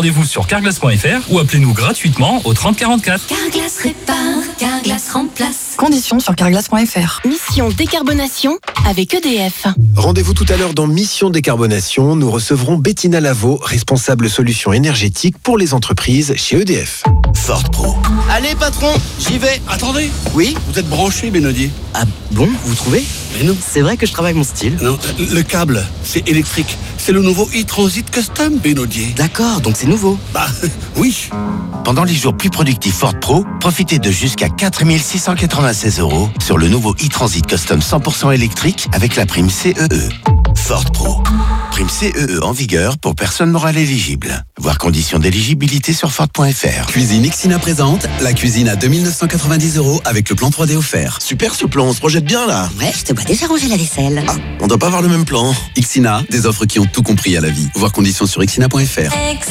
sur carglass point f r ou appelez-nous gratuitement au trente quarante-quatre. Carglass répare, Carglass remplace. Conditions sur carglass point f r. Mission décarbonation avec E D F. Rendez-vous tout à l'heure dans Mission décarbonation. Nous recevrons Bettina Lavaux, responsable solutions énergétiques pour les entreprises chez E D F. Ford Pro. Allez patron, j'y vais. Attendez. Oui. Vous êtes branché, Benodier. Ah bon, vous trouvez? Mais non. C'est vrai que je travaille mon style. Non, le câble, c'est électrique. C'est le nouveau e-Transit Custom, Benodier. D'accord, donc c'est nouveau. Bah, oui. Pendant les jours plus productifs Ford Pro, profitez de jusqu'à quatre mille six cent quatre-vingt-seize euros sur le nouveau e-Transit Custom cent pour cent électrique avec la prime C E E. Ford Pro. Prime C E E en vigueur pour personnes morales éligibles. Voir conditions d'éligibilité sur Ford point f r. Cuisine Ixina présente la cuisine à deux mille neuf cent quatre-vingt-dix euros avec le plan trois D offert. Super ce plan, on se projette bien là. Ouais, je te vois déjà ranger la vaisselle. Ah, on doit pas avoir le même plan. Ixina, des offres qui ont tout compris à la vie. Voir conditions sur ixina point f r.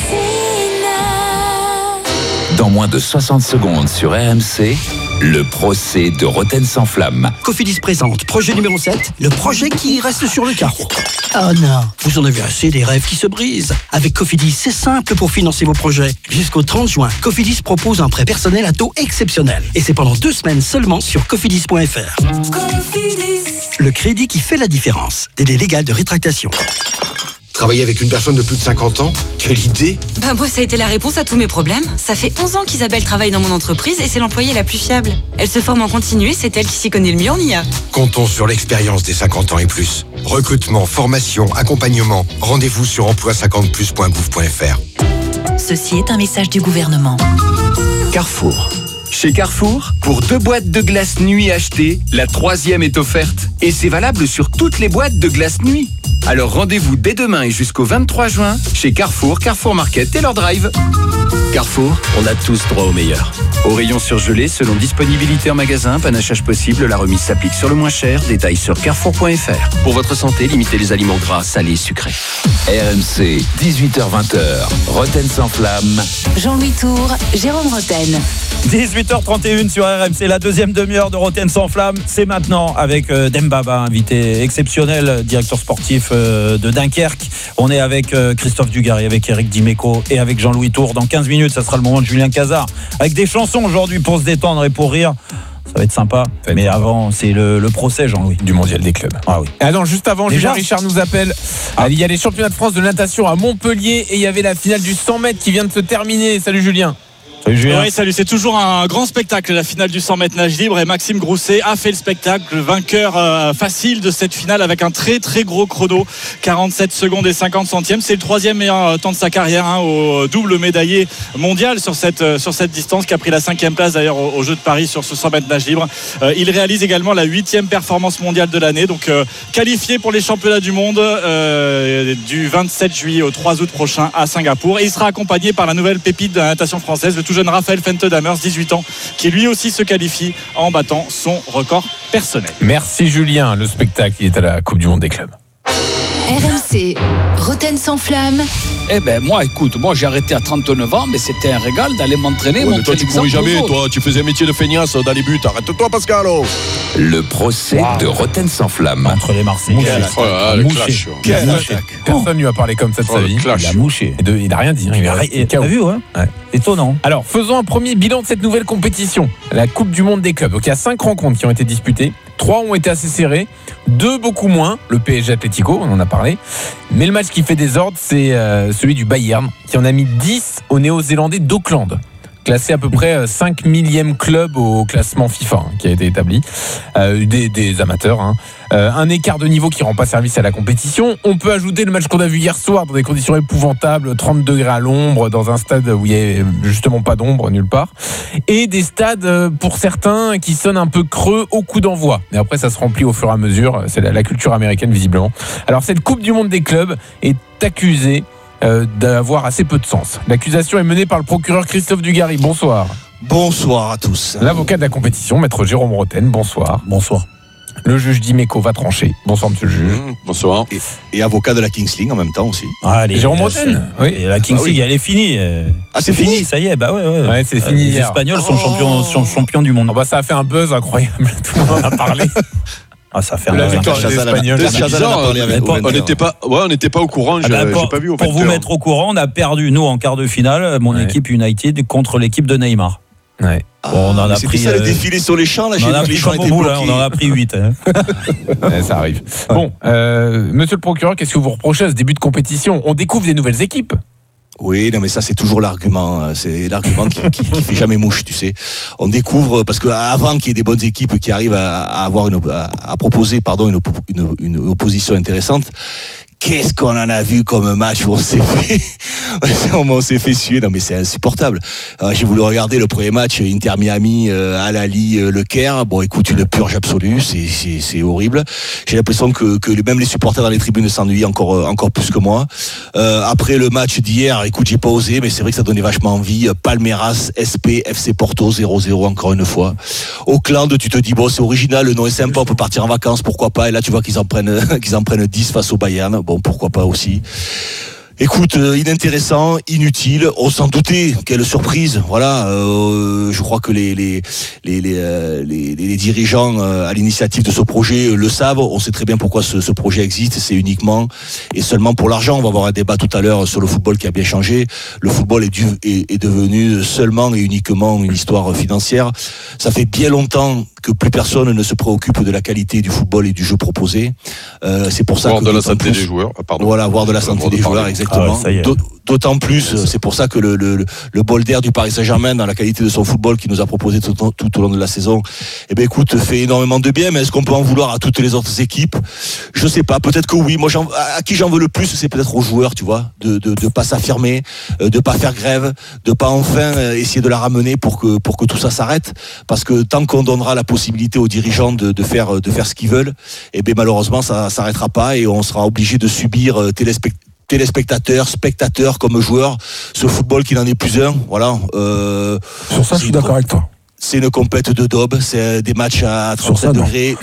Dans moins de soixante secondes sur R M C, le procès de Roten sans flamme. Cofidis présente projet numéro sept, le projet qui reste sur le carreau. Oh non, vous en avez assez des rêves qui se brisent. Avec Cofidis, c'est simple pour financer vos projets. Jusqu'au trente juin, Cofidis propose un prêt personnel à taux exceptionnel. Et c'est pendant deux semaines seulement sur cofidis point f r. Cofidis. Le crédit qui fait la différence. Délai légal de rétractation. Travailler avec une personne de plus de cinquante ans? Quelle idée! Bah moi ça a été la réponse à tous mes problèmes. Ça fait onze ans qu'Isabelle travaille dans mon entreprise et c'est l'employée la plus fiable. Elle se forme en continu et c'est elle qui s'y connaît le mieux en I A. Comptons sur l'expérience des cinquante ans et plus. Recrutement, formation, accompagnement. Rendez-vous sur emploi cinquante plus point gouv point f r. Ceci est un message du gouvernement. Carrefour. Chez Carrefour, pour deux boîtes de glace nuit achetées, la troisième est offerte. Et c'est valable sur toutes les boîtes de glace nuit. Alors rendez-vous dès demain et jusqu'au vingt-trois juin chez Carrefour, Carrefour Market et leur drive. Carrefour, on a tous droit au meilleur. Au rayon surgelé, selon disponibilité en magasin, panachage possible, la remise s'applique sur le moins cher. Détails sur carrefour point f r. Pour votre santé, limitez les aliments gras, salés, sucrés. R M C, dix-huit heures vingt, Roten sans flamme. Jean-Louis Tour, Jérôme Roten. dix-huit heures trente et une sur R M C, la deuxième demi-heure de Roten sans flamme. C'est maintenant avec euh, Dembaba, invité exceptionnel, directeur sportif euh, de Dunkerque. On est avec euh, Christophe Dugarry, avec Eric Dimeco et avec Jean-Louis Tour. Dans quinze minutes, ça sera le moment de Julien Cazard. Avec des chansons aujourd'hui pour se détendre et pour rire. Ça va être sympa. Va être Mais sympa. Avant, c'est le, le procès, Jean-Louis. Du mondial des clubs. Ah oui. Ah non, juste avant, Déjà Julien Richard nous appelle. Ah. Il y a les championnats de France de natation à Montpellier et il y avait la finale du cent mètres qui vient de se terminer. Salut Julien. Salut Julien. Oui, salut, c'est toujours un grand spectacle, la finale du cent mètres nage libre, et Maxime Grousset a fait le spectacle, vainqueur euh, facile de cette finale avec un très très gros chrono, quarante-sept secondes et cinquante centièmes. C'est le troisième meilleur temps de sa carrière, hein, au double médaillé mondial sur cette, euh, sur cette distance, qui a pris la cinquième place d'ailleurs aux au Jeux de Paris sur ce cent mètres nage libre. Euh, il réalise également la huitième performance mondiale de l'année, donc euh, qualifié pour les championnats du monde euh, du vingt-sept juillet au trois août prochain à Singapour, et il sera accompagné par la nouvelle pépite de la natation française, le tout jeune Raphaël Fente-Damers, dix-huit ans, qui lui aussi se qualifie en battant son record personnel. Merci Julien, le spectacle il est à la Coupe du Monde des clubs. R M C, Roten sans flamme. Eh ben moi, écoute, moi j'ai arrêté à trente-neuf ans, mais c'était un régal d'aller m'entraîner. Ouais, mais toi tu courais jamais, toi tu faisais un métier de feignasse dans les buts. Arrête-toi Pascal. Oh. Le procès wow. de Roten sans flamme. Entre les Marseillais. Oh, ah, le clash. Personne ne lui a parlé comme ça de oh, sa vie. Il a mouché. Et de, il a rien dit. Hein, il a rien. T'as vu, ouais. ouais. Étonnant. Alors, faisons un premier bilan de cette nouvelle compétition, la Coupe du Monde des clubs. Donc il y a cinq rencontres qui ont été disputées. Trois ont été assez serrées, deux beaucoup moins. Le P S G Atlético, on en a parlé. Mais le match qui fait désordre, c'est euh, celui du Bayern, qui en a mis dix au Néo-Zélandais d'Auckland, classé à peu près cinq millième club au classement FIFA, hein, qui a été établi, euh, des, des amateurs. Hein. Euh, un écart de niveau qui rend pas service à la compétition. On peut ajouter le match qu'on a vu hier soir dans des conditions épouvantables, trente degrés à l'ombre, dans un stade où il n'y a justement pas d'ombre nulle part, et des stades pour certains qui sonnent un peu creux au coup d'envoi. Et après ça se remplit au fur et à mesure, c'est la, la culture américaine visiblement. Alors cette Coupe du Monde des clubs est accusée euh, d'avoir assez peu de sens. L'accusation est menée par le procureur Christophe Dugarry. Bonsoir. Bonsoir à tous. L'avocat de la compétition, maître Jérôme Roten. Bonsoir. Bonsoir. Le juge Dimeco va trancher. Bonsoir, monsieur le juge. Mmh, bonsoir. Et, et avocat de la Kings League en même temps aussi. Ah, les, Jérôme Roten. Oui. Et la Kings ah, League, oui. Elle est finie. Ah, c'est, c'est fini, fini ça y est, bah ouais, ouais. ouais c'est fini. Les hier. Espagnols oh. sont champions, sont champions du monde. Oh bah, ça a fait un buzz incroyable. Tout le monde en a parlé. Ah, ça fait la un victoire un- des Espagnols. C'est bizarre, on n'était pas, ouais, on n'était pas au courant. Ah bah, j'ai, pour j'ai pas vu. Au pour fait, vous euh, mettre au courant, on a perdu, nous, en quart de finale, mon Ouais. équipe United contre l'équipe de Neymar. Ouais. Bon, on en a C'est pris. ça le euh, défilé sur les champs là. on J'ai en vu a que les pris champs comme étaient vous, là, bloqués. on en a pris huit. Ouais, ça arrive. Bon, euh, monsieur le procureur, qu'est-ce que vous reprochez à ce début de compétition? On découvre des nouvelles équipes. Oui, non, mais ça c'est toujours l'argument, euh, c'est l'argument qui, qui, qui fait jamais mouche, tu sais. On découvre parce que avant qu'il y ait des bonnes équipes qui arrivent à, à avoir une, à, à proposer, pardon, une, oppo- une, une opposition intéressante. Qu'est-ce qu'on en a vu comme match où on s'est fait, on s'est fait suer. Non mais c'est insupportable. Euh, j'ai voulu regarder le premier match Inter Miami, euh, Al Ahly, euh, Le Caire. Bon, écoute, une purge absolue, c'est c'est, c'est horrible. J'ai l'impression que, que même les supporters dans les tribunes s'ennuient encore euh, encore plus que moi. Euh, après le match d'hier, écoute, j'ai pas osé, mais c'est vrai que ça donnait vachement envie. Palmeiras, S P, F C Porto, zéro zéro encore une fois. Auckland, tu te dis bon, c'est original, le nom est sympa, on peut partir en vacances, pourquoi pas. Et là, tu vois qu'ils en prennent qu'ils en prennent dix face au Bayern. Bon, pourquoi pas aussi. Écoute, euh, inintéressant, inutile, on s'en doutait, quelle surprise, voilà, euh, je crois que les les les les, euh, les, les dirigeants euh, à l'initiative de ce projet euh, le savent, on sait très bien pourquoi ce, ce projet existe, c'est uniquement et seulement pour l'argent. On va avoir un débat tout à l'heure sur le football qui a bien changé, le football est, du, est, est devenu seulement et uniquement une histoire financière. Ça fait bien longtemps que plus personne ne se préoccupe de la qualité du football et du jeu proposé, euh, c'est pour ça voir que de la santé plus, des joueurs, pardon. voilà, voir de la santé des joueurs, exactement. Ah, ça y est. D'autant plus, c'est pour ça que le, le, le bol d'air du Paris Saint-Germain dans la qualité de son football qu'il nous a proposé tout, tout au long de la saison, eh ben écoute, fait énormément de bien. Mais est-ce qu'on peut en vouloir à toutes les autres équipes? Je sais pas. Peut-être que oui. Moi, j'en, à qui j'en veux le plus, c'est peut-être aux joueurs, tu vois, de de, de pas s'affirmer, de pas faire grève, de pas enfin essayer de la ramener pour que pour que tout ça s'arrête. Parce que tant qu'on donnera la possibilité aux dirigeants de, de faire de faire ce qu'ils veulent, eh ben malheureusement ça s'arrêtera pas et on sera obligé de subir téléspectateurs. téléspectateurs, spectateurs comme joueurs, ce football qui n'en est plus un, voilà. Euh, Sur ça, je suis d'accord avec toi. C'est une compète de daube, c'est des matchs à trente-sept degrés.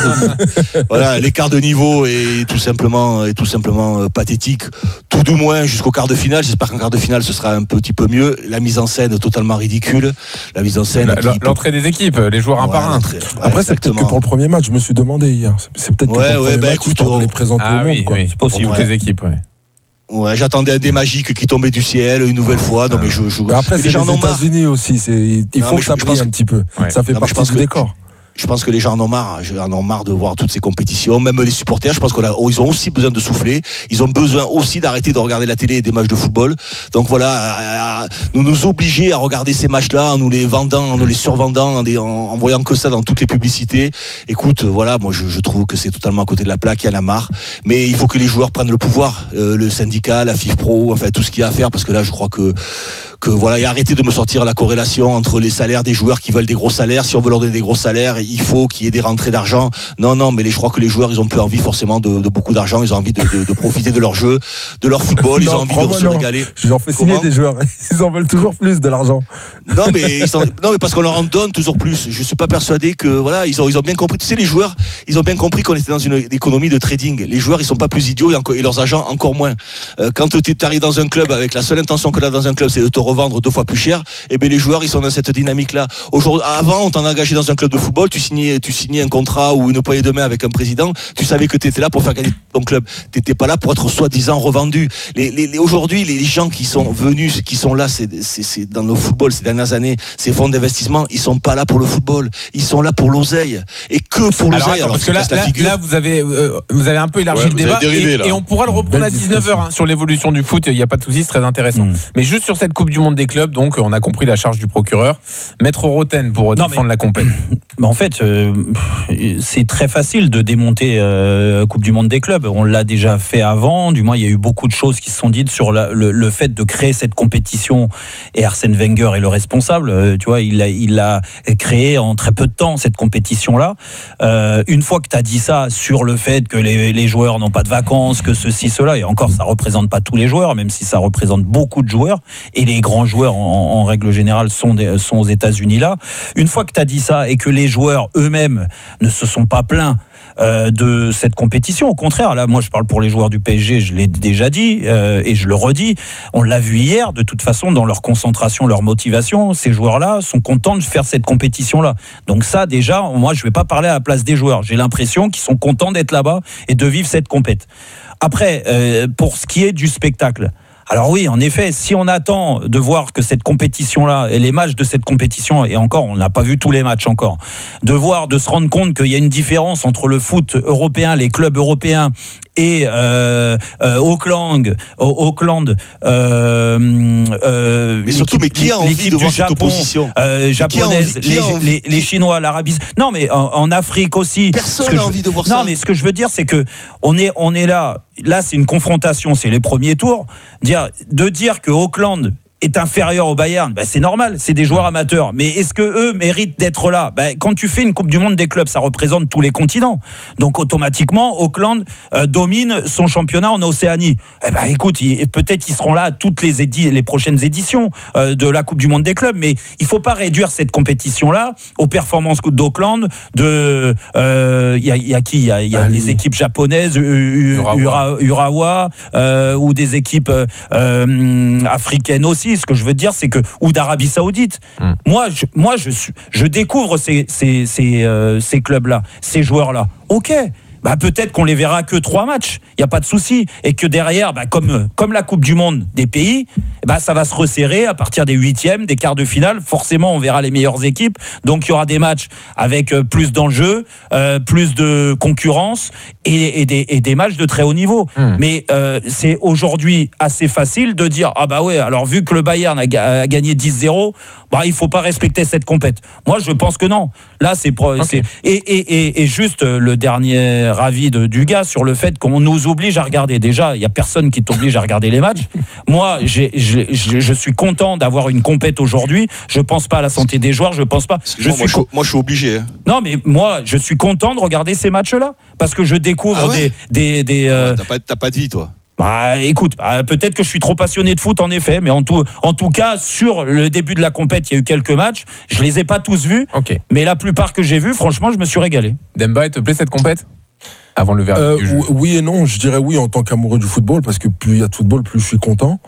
De, voilà, l'écart de niveau est tout simplement, est tout simplement pathétique. Tout du moins jusqu'au quart de finale. J'espère qu'en quart de finale, ce sera un petit peu mieux. La mise en scène totalement ridicule. La mise en scène. La, qui... L'entrée des équipes, les joueurs un ouais, par un. Ouais, Après, c'est peut-être que pour le premier match. Je me suis demandé hier. C'est peut-être ouais, que pour ouais, le premier bah, match, écoute, on les présenter ah, au monde. Oui, quoi. oui, c'est possible. Pour toutes les équipes, ouais. Ouais, j'attendais des magiques qui tombaient du ciel une nouvelle fois. Non, mais je, je... Mais après, c'est les, les États-Unis aussi. C'est... Il non, faut que ça brille un petit peu. Ouais. Ça fait non, partie du que... décor. Je pense que les gens en ont marre, en ont marre de voir toutes ces compétitions, même les supporters. Je pense qu'ils ont aussi besoin de souffler. Ils ont besoin aussi d'arrêter de regarder la télé et des matchs de football. Donc voilà, nous nous obliger à regarder ces matchs-là en nous les vendant, en nous les survendant, en, des, en, en voyant que ça dans toutes les publicités. Écoute, voilà, moi je, je trouve que c'est totalement à côté de la plaque. Il y en a marre. Mais il faut que les joueurs prennent le pouvoir, euh, le syndicat, la FIFPro, enfin tout ce qu'il y a à faire, parce que là, je crois que que voilà, et arrêtez de me sortir la corrélation entre les salaires des joueurs qui veulent des gros salaires. Si on veut leur donner des gros salaires, il faut qu'il y ait des rentrées d'argent. Non, non, mais les, je crois que les joueurs, ils ont plus envie forcément de, de beaucoup d'argent. Ils ont envie de, de, de profiter de leur jeu, de leur football. Ils non, ont envie de se non. régaler. Je leur fais signer des joueurs. Ils en veulent toujours plus de l'argent. Non, mais ils sont, non, mais parce qu'on leur en donne toujours plus. Je suis pas persuadé que voilà, ils ont, ils ont bien compris. Tu sais, les joueurs, ils ont bien compris qu'on était dans une économie de trading. Les joueurs, ils sont pas plus idiots et leurs agents encore moins. Euh, quand tu arrives dans un club avec la seule intention que là dans un club, c'est de te revendre deux fois plus cher. Et bien les joueurs, ils sont dans cette dynamique-là. Aujourd'hui, avant, on t'en engagé dans un club de football, tu signais, tu signais un contrat ou une poignée de main avec un président. Tu savais que tu étais là pour faire gagner ton club. T'étais pas là pour être soi-disant revendu. Les, les, les, aujourd'hui, les gens qui sont venus, qui sont là, c'est, c'est, c'est dans le football ces dernières années, ces fonds d'investissement, ils sont pas là pour le football. Ils sont là pour l'oseille et que pour l'oseille. Alors, alors parce que là, là, là, vous avez, euh, vous avez un peu élargi ouais, le débat dérivé, et, et on pourra le reprendre à dix-neuf heures hein, sur l'évolution du foot. Il n'y a pas de souci, c'est très intéressant. Mmh. Mais juste sur cette Coupe du Monde des clubs, donc on a compris la charge du procureur. Maître Roten pour non, défendre mais, la compétition. Mais en fait, euh, c'est très facile de démonter euh, Coupe du Monde des clubs. On l'a déjà fait avant. Du moins, il y a eu beaucoup de choses qui se sont dites sur la, le, le fait de créer cette compétition. Et Arsène Wenger est le responsable. Euh, tu vois, il l'a, il l'a créé en très peu de temps cette compétition-là. Euh, une fois que tu as dit ça sur le fait que les, les joueurs n'ont pas de vacances, que ceci, cela, et encore, ça représente pas tous les joueurs, même si ça représente beaucoup de joueurs. Et les grands joueurs, en, en règle générale, sont, des, sont aux États-Unis là. Une fois que tu as dit ça et que les joueurs eux-mêmes ne se sont pas plaints euh, de cette compétition. Au contraire, là, moi, je parle pour les joueurs du P S G, je l'ai déjà dit euh, et je le redis. On l'a vu hier, de toute façon, dans leur concentration, leur motivation, ces joueurs-là sont contents de faire cette compétition-là. Donc ça, déjà, moi, je vais pas parler à la place des joueurs. J'ai l'impression qu'ils sont contents d'être là-bas et de vivre cette compète. Après, euh, pour ce qui est du spectacle, alors oui, en effet, si on attend de voir que cette compétition-là et les matchs de cette compétition, et encore, on n'a pas vu tous les matchs encore, de voir, de se rendre compte qu'il y a une différence entre le foot européen, les clubs européens et euh, euh, Auckland, Auckland, euh, euh, mais surtout, mais qui a envie de voir cette opposition euh, japonaise, envie, les, les, les Chinois, l'Arabie. Non, mais en, en Afrique aussi. Personne n'a envie de voir non, ça. Non, mais ce que je veux dire, c'est que on est, on est là. Là, c'est une confrontation, c'est les premiers tours. Dire, de dire que Auckland est inférieur au Bayern, ben c'est normal, c'est des joueurs amateurs. Mais est-ce que eux méritent d'être là ? Ben, quand tu fais une Coupe du Monde des clubs, ça représente tous les continents. Donc automatiquement, Auckland euh, domine son championnat en Océanie. Eh ben, écoute, il, peut-être qu'ils seront là à toutes les, édi- les prochaines éditions euh, de la Coupe du Monde des clubs. Mais il faut pas réduire cette compétition-là aux performances d'Auckland. De, il euh, y, a, y a qui ? Il y a, y a les équipes japonaises, U- Urawa, Ura, Urawa euh, ou des équipes euh, africaines aussi. Ce que je veux dire, c'est que ou d'Arabie Saoudite. Hum. Moi, je, moi, je suis, je découvre ces ces ces, euh, ces clubs-là, ces joueurs-là. Ok. Bah peut-être qu'on les verra que trois matchs, il y a pas de souci, et que derrière, bah comme comme la Coupe du Monde des pays, bah ça va se resserrer à partir des huitièmes, des quarts de finale. Forcément, on verra les meilleures équipes, donc il y aura des matchs avec plus d'enjeux, euh, plus de concurrence et, et des et des matchs de très haut niveau. Mmh. Mais euh, c'est aujourd'hui assez facile de dire ah bah ouais, alors vu que le Bayern a, a gagné dix zéro, bah il faut pas respecter cette compète. Moi, je pense que non. Là, c'est, okay. c'est et, et et et juste le dernier ravi de, du gars sur le fait qu'on nous oblige à regarder. Déjà, il y a personne qui t'oblige à regarder les matchs. Moi, j'ai, j'ai, je, je suis content d'avoir une compète aujourd'hui. Je pense pas à la santé des joueurs. Je pense pas. Je moi, suis, moi, moi, je suis obligé. Hein. Non, mais moi, je suis content de regarder ces matchs-là parce que je découvre ah ouais des des, des euh... ouais, t'as pas t'as pas de vie, toi. Bah, écoute, bah, peut-être que je suis trop passionné de foot en effet, mais en tout, en tout cas, sur le début de la compète, il y a eu quelques matchs. Je les ai pas tous vus, okay. Mais la plupart que j'ai vus, franchement, je me suis régalé. Demba, il te plaît cette compète ? Avant le verdict euh, du jeu. Oui et non, je dirais oui en tant qu'amoureux du football, parce que plus il y a de football, plus je suis content.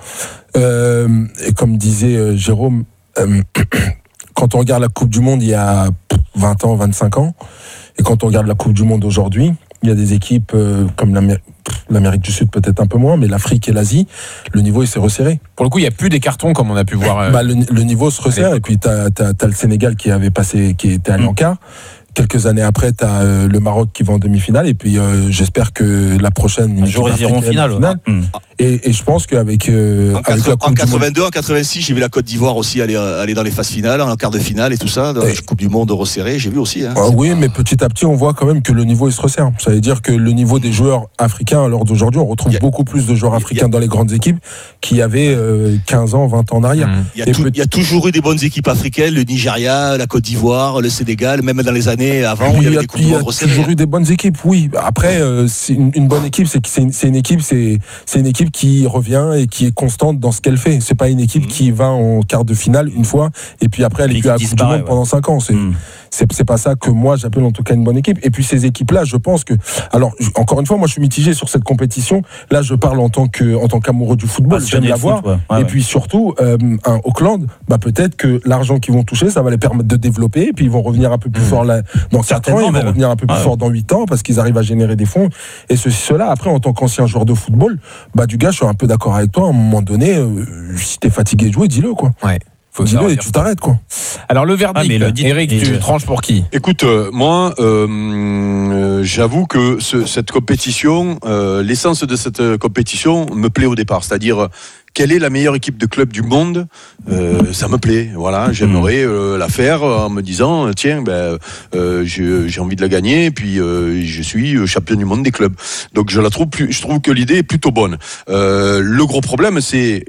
Euh, et comme disait euh, Jérôme, euh, quand on regarde la Coupe du Monde il y a vingt ans, vingt-cinq ans, et quand on regarde la Coupe du Monde aujourd'hui, il y a des équipes euh, comme l'Amérique, l'Amérique du Sud peut-être un peu moins, mais l'Afrique et l'Asie, le niveau il s'est resserré. Pour le coup, il n'y a plus des cartons comme on a pu voir. Euh... Bah, le, le niveau se resserre, et puis t'as, t'as, t'as le Sénégal qui avait passé, qui était allé mmh. en quart. Quelques années après, tu as euh, le Maroc qui va en demi-finale, et puis euh, j'espère que la prochaine... Un jour, ils iront en finale. finale. Ouais. Mmh. Et, et je pense qu'avec euh, en, avec la coupe en quatre-vingt-deux, du monde... en quatre-vingt-six, j'ai vu la Côte d'Ivoire aussi aller, aller dans les phases finales, en quart de finale et tout ça, dans la Coupe du Monde resserrée, j'ai vu aussi. Hein. Ah, oui, pas... mais petit à petit, on voit quand même que le niveau il se resserre. Ça veut dire que le niveau des joueurs africains, à l'heure d'aujourd'hui, on retrouve a... beaucoup plus de joueurs africains a... dans les grandes équipes qu'il y avait euh, quinze ans, vingt ans en arrière. Mmh. Il, y a tout, peut... il y a toujours eu des bonnes équipes africaines, le Nigeria, la Côte d'Ivoire, le Sénégal, même dans les années avant, il y avait des Il y a toujours eu des bonnes équipes, oui. Après, euh, c'est une, une bonne équipe, c'est, c'est, une, c'est une équipe, c'est, c'est une équipe qui revient et qui est constante dans ce qu'elle fait. C'est pas une équipe mmh. qui va en quart de finale une fois et puis après elle est plus à la Coupe du Monde ouais. pendant cinq ans. C'est, mmh. c'est, c'est pas ça que moi j'appelle en tout cas une bonne équipe. Et puis ces équipes-là, je pense que, alors encore une fois, moi je suis mitigé sur cette compétition. Là, je parle en tant que, en tant qu'amoureux du football, j'aime la voir. Ouais. Ouais, et ouais. puis surtout, euh, un Auckland, bah peut-être que l'argent qu'ils vont toucher, ça va les permettre de développer et puis ils vont revenir un peu plus mmh. fort là dans certains ans, ils vont revenir un peu plus ah, fort dans huit ans parce qu'ils arrivent à générer des fonds et ceci cela. Après, en tant qu'ancien joueur de football, bah du gars, je suis un peu d'accord avec toi. À un moment donné, euh, si t'es fatigué de jouer, dis-le quoi. Ouais. Faut dis-le et tu t'arrêtes quoi. Alors le verdict, ah, le Eric, tu je... tranches pour qui ? Écoute, euh, moi, euh, euh, j'avoue que ce, cette compétition, euh, l'essence de cette compétition me plaît au départ, c'est-à-dire. Quelle est la meilleure équipe de club du monde ? euh, Ça me plaît. Voilà, j'aimerais euh, la faire en me disant tiens, ben, euh, j'ai, j'ai envie de la gagner. Et puis euh, je suis champion du monde des clubs. Donc je la trouve plus. Je trouve que l'idée est plutôt bonne. Euh, le gros problème, c'est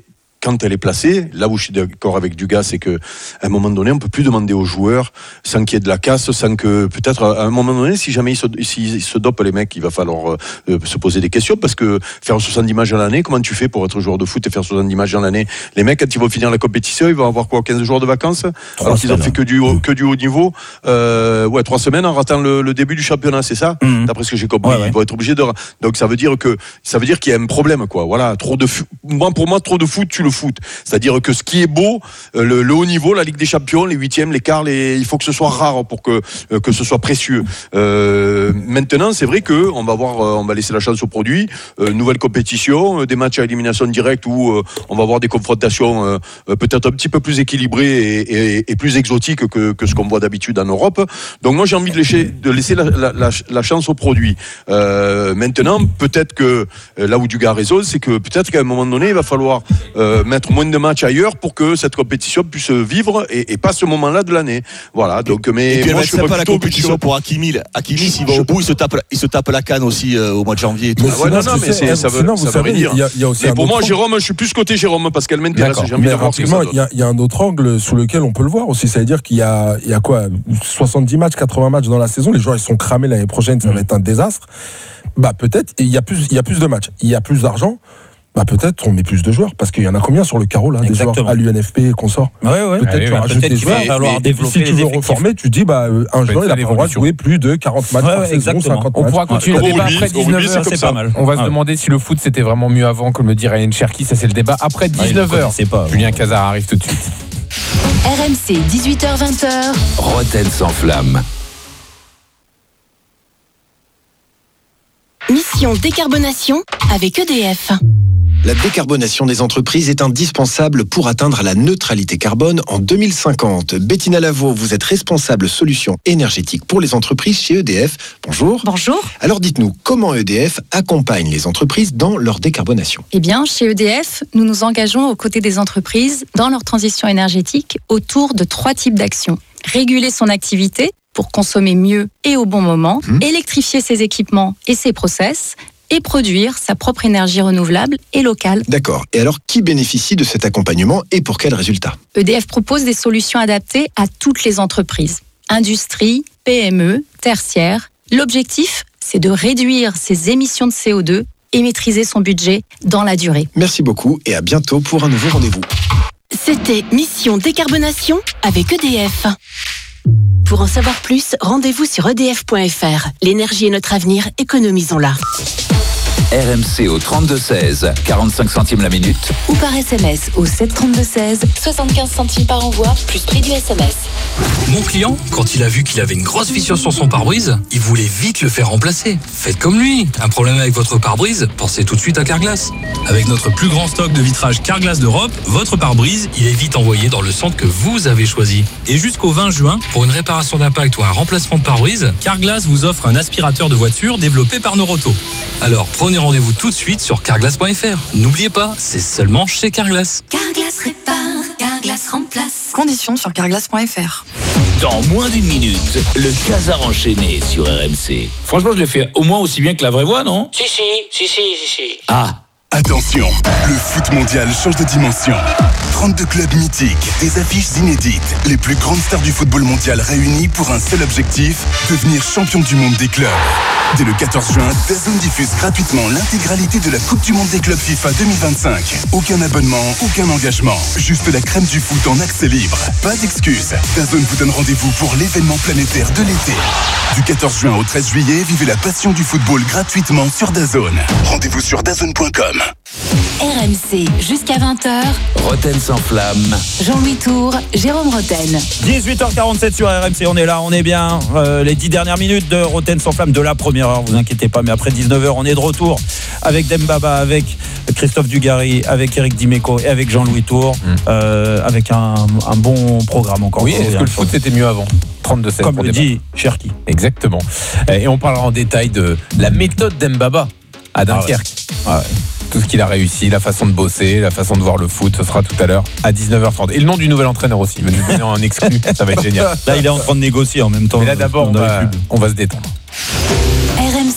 quand elle est placée, là où je suis d'accord avec Dugas, c'est que à un moment donné, on peut plus demander aux joueurs sans qu'il y ait de la casse, sans que peut-être à un moment donné, si jamais ils se, s'ils se dopent les mecs, il va falloir euh, se poser des questions parce que faire soixante-dix matchs dans l'année, comment tu fais pour être joueur de foot et faire soixante-dix matchs dans l'année? Les mecs, quand ils vont finir la compétition, ils vont avoir quoi, quinze jours de vacances, alors qu'ils ont fait que du haut, que du haut niveau, euh, ouais, trois semaines en ratant le, le début du championnat, c'est ça? Mmh. D'après ce que j'ai compris, ouais, ouais. Ils vont être obligés de. Donc ça veut dire que ça veut dire qu'il y a un problème, quoi. Voilà, trop de. Moi, pour moi, trop de foot, tu le foot. C'est-à-dire que ce qui est beau, le, le haut niveau, la Ligue des Champions, les huitièmes, les quarts, les... il faut que ce soit rare pour que que ce soit précieux. Euh, maintenant, c'est vrai que on va voir, on va laisser la chance au produit. Euh, nouvelle compétition, euh, des matchs à élimination directe où euh, on va avoir des confrontations euh, peut-être un petit peu plus équilibrées et, et, et plus exotiques que, que ce qu'on voit d'habitude en Europe. Donc moi, j'ai envie de laisser, de laisser la, la, la, la chance au produit. Euh, maintenant, peut-être que là où Dugas a raison, c'est que peut-être qu'à un moment donné, il va falloir euh, mettre moins de matchs ailleurs pour que cette compétition puisse vivre et, et pas ce moment-là de l'année. Voilà. Donc, mais et puis, moi, je sais pas la compétition pour Hakimi. Hakimi, s'il va au bout, il se tape, il se tape la canne aussi euh, au mois de janvier. Et tout. Ah ouais, non, non, mais c'est, ça veut, sinon, ça veut rien dire. Y a, y a aussi et pour moi, point. Jérôme, je suis plus côté Jérôme parce qu'elle m'intéresse. J'ai envie de voir ce que ça donne. Il y a un autre angle sous lequel on peut le voir aussi. C'est-à-dire qu'il y a, il y a quoi, soixante-dix matchs, quatre-vingts matchs dans la saison. Les joueurs, ils sont cramés l'année prochaine. Ça va être un désastre. Bah peut-être. Il y a plus, il y a plus de matchs. Il y a plus d'argent. Bah peut-être on met plus de joueurs parce qu'il y en a combien sur le carreau là, des joueurs à l'U N F P et consorts. Ouais ouais. Peut-être ouais, tu ouais, rajoutes peut-être des joueurs. Il va falloir développer si tu veux reformer, tu dis bah un joueur il a pas le droit de jouer plus de quarante matchs ouais, par saison, cinquante on matchs. pourra continuer le débat après dix-neuf heures, c'est pas mal. On va se demander si le foot c'était vraiment mieux avant, comme le dit Ryan Cherki, ça c'est le débat après dix-neuf heures. Julien Cazard arrive tout de suite. R M C dix-huit heures vingt. Roten sans flamme. Mission décarbonation avec E D F. La décarbonation des entreprises est indispensable pour atteindre la neutralité carbone en deux mille cinquante. Bettina Lavaux, vous êtes responsable solutions énergétiques pour les entreprises chez E D F. Bonjour. Bonjour. Alors dites-nous, comment E D F accompagne les entreprises dans leur décarbonation ? Eh bien, chez E D F, nous nous engageons aux côtés des entreprises dans leur transition énergétique autour de trois types d'actions. Réguler son activité pour consommer mieux et au bon moment, mmh. électrifier ses équipements et ses process, et produire sa propre énergie renouvelable et locale. D'accord. Et alors, qui bénéficie de cet accompagnement et pour quels résultats ? E D F propose des solutions adaptées à toutes les entreprises. Industrie, P M E, tertiaire. L'objectif, c'est de réduire ses émissions de C O deux et maîtriser son budget dans la durée. Merci beaucoup et à bientôt pour un nouveau rendez-vous. C'était Mission Décarbonation avec E D F. Pour en savoir plus, rendez-vous sur e d f point f r. L'énergie est notre avenir, économisons-la. R M C au trente-deux seize, quarante-cinq centimes la minute. Ou par S M S au sept trente-deux seize, soixante-quinze centimes par envoi, plus prix du S M S. Mon client, quand il a vu qu'il avait une grosse fissure sur son pare-brise, il voulait vite le faire remplacer. Faites comme lui. Un problème avec votre pare-brise, pensez tout de suite à Carglass. Avec notre plus grand stock de vitrage Carglass d'Europe, votre pare-brise, il est vite envoyé dans le centre que vous avez choisi. Et jusqu'au vingt juin, pour une réparation d'impact ou un remplacement de pare-brise, Carglass vous offre un aspirateur de voiture développé par Noroto. Alors prenez rendez-vous tout de suite sur carglass point f r. N'oubliez pas, c'est seulement chez Carglass. Carglass répare, Carglass remplace. Conditions sur carglass point f r. Dans moins d'une minute, le Casar enchaîné sur R M C. Franchement, je l'ai fait au moins aussi bien que la vraie voix, non ? Si, si, si, si, si, si. Ah. Attention, le foot mondial change de dimension. trente-deux clubs mythiques, des affiches inédites, les plus grandes stars du football mondial réunies pour un seul objectif, devenir champion du monde des clubs. Dès le quatorze juin, DAZN diffuse gratuitement l'intégralité de la Coupe du monde des clubs FIFA deux mille vingt-cinq. Aucun abonnement, aucun engagement, juste la crème du foot en accès libre. Pas d'excuses, DAZN vous donne rendez-vous pour l'événement planétaire de l'été. Du quatorze juin au treize juillet, vivez la passion du football gratuitement sur DAZN. Rendez-vous sur dazn point com. R M C, jusqu'à vingt heures. Roten sans flamme. Jean-Louis Tour, Jérôme Roten. dix-huit heures quarante-sept sur R M C, on est là, on est bien. Euh, les dix dernières minutes de Roten sans flamme de la première heure, vous inquiétez pas, mais après dix-neuf heures, on est de retour avec Dembaba, avec Christophe Dugarry, avec Eric Dimeco et avec Jean-Louis Tour, mmh. euh, avec un, un bon programme encore. Oui, est-ce que le foot c'était mieux avant ? trente-deux seize Comme le dit Cherki. Exactement. Et on parlera en détail de la méthode Dembaba à Dunkerque. Ah ouais. Ah ouais. Tout ce qu'il a réussi, la façon de bosser, la façon de voir le foot, ce sera tout à l'heure à dix-neuf heures trente. Et le nom du nouvel entraîneur aussi, il va nous donner en exclu, ça va être génial. Là, il est en train de négocier en même temps. Mais là, d'abord, on va, on va se détendre. R M C.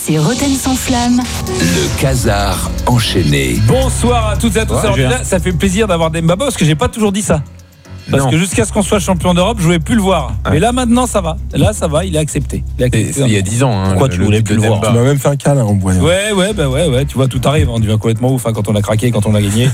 C'est Roten sans flamme. Le Casar enchaîné. Bonsoir à toutes et à tous. Ouais, Alors, Julien. déjà, ça fait plaisir d'avoir Demba parce que j'ai pas toujours dit ça. Parce Non. que jusqu'à ce qu'on soit champion d'Europe, je voulais plus le voir. Ouais. Mais là maintenant ça va. Là ça va, il est accepté. Il est accepté. C'est- c'est il y a dix ans. Hein, Pourquoi tu voulais plus le voir? Tu m'as même fait un câlin en me voyant. Ouais, ouais, bah ouais, ouais, tu vois, tout arrive, on devient complètement ouf hein, quand on a craqué, quand on a gagné.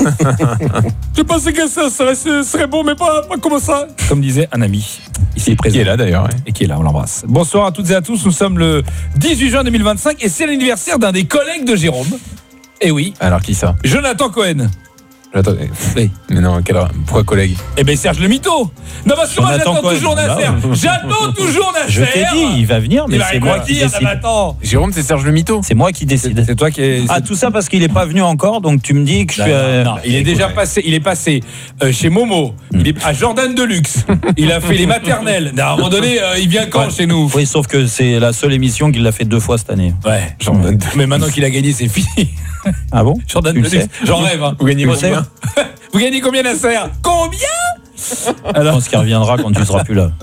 Je pensais que ça serait, serait bon, mais pas, pas comme ça. Comme disait un ami, ici présent. Qui est là d'ailleurs. Ouais. Et qui est là, on l'embrasse. Bonsoir à toutes et à tous, nous sommes le dix-huit juin deux mille vingt-cinq et c'est l'anniversaire d'un des collègues de Jérôme. Et oui, Alors qui ça? Jonathan Cohen. Attends, Oui. mais non, quel... pourquoi collègue? Eh ben Serge le mytho. Non parce que moi Jonathan j'attends Cohen. toujours Nasser. Bah ouais. J'attends toujours Nasser. Je t'ai dit, il va venir, mais Il va c'est rien moi qui dire, décide. non, mais attends. Jérôme, c'est Serge le mytho. C'est moi qui décide. C'est toi qui es... Ah, tout ça parce qu'il est pas venu encore, donc tu me dis que je Non, suis. euh, non, il est déjà passé, il est passé euh, chez Momo, il est à Jordan Deluxe, il a fait les maternelles. À un moment donné, euh, il vient quand Ouais. chez nous? Oui, sauf que c'est la seule émission qu'il a fait deux fois cette année. Ouais, Jordan. Mais maintenant qu'il a gagné, c'est fini. Ah bon? Jordan Tu le Deluxe, sais j'en rêve. Hein. Vous gagnez Tu le combien? sais Vous gagnez combien, Nasser? Combien? Je pense qu'il reviendra quand tu seras plus là.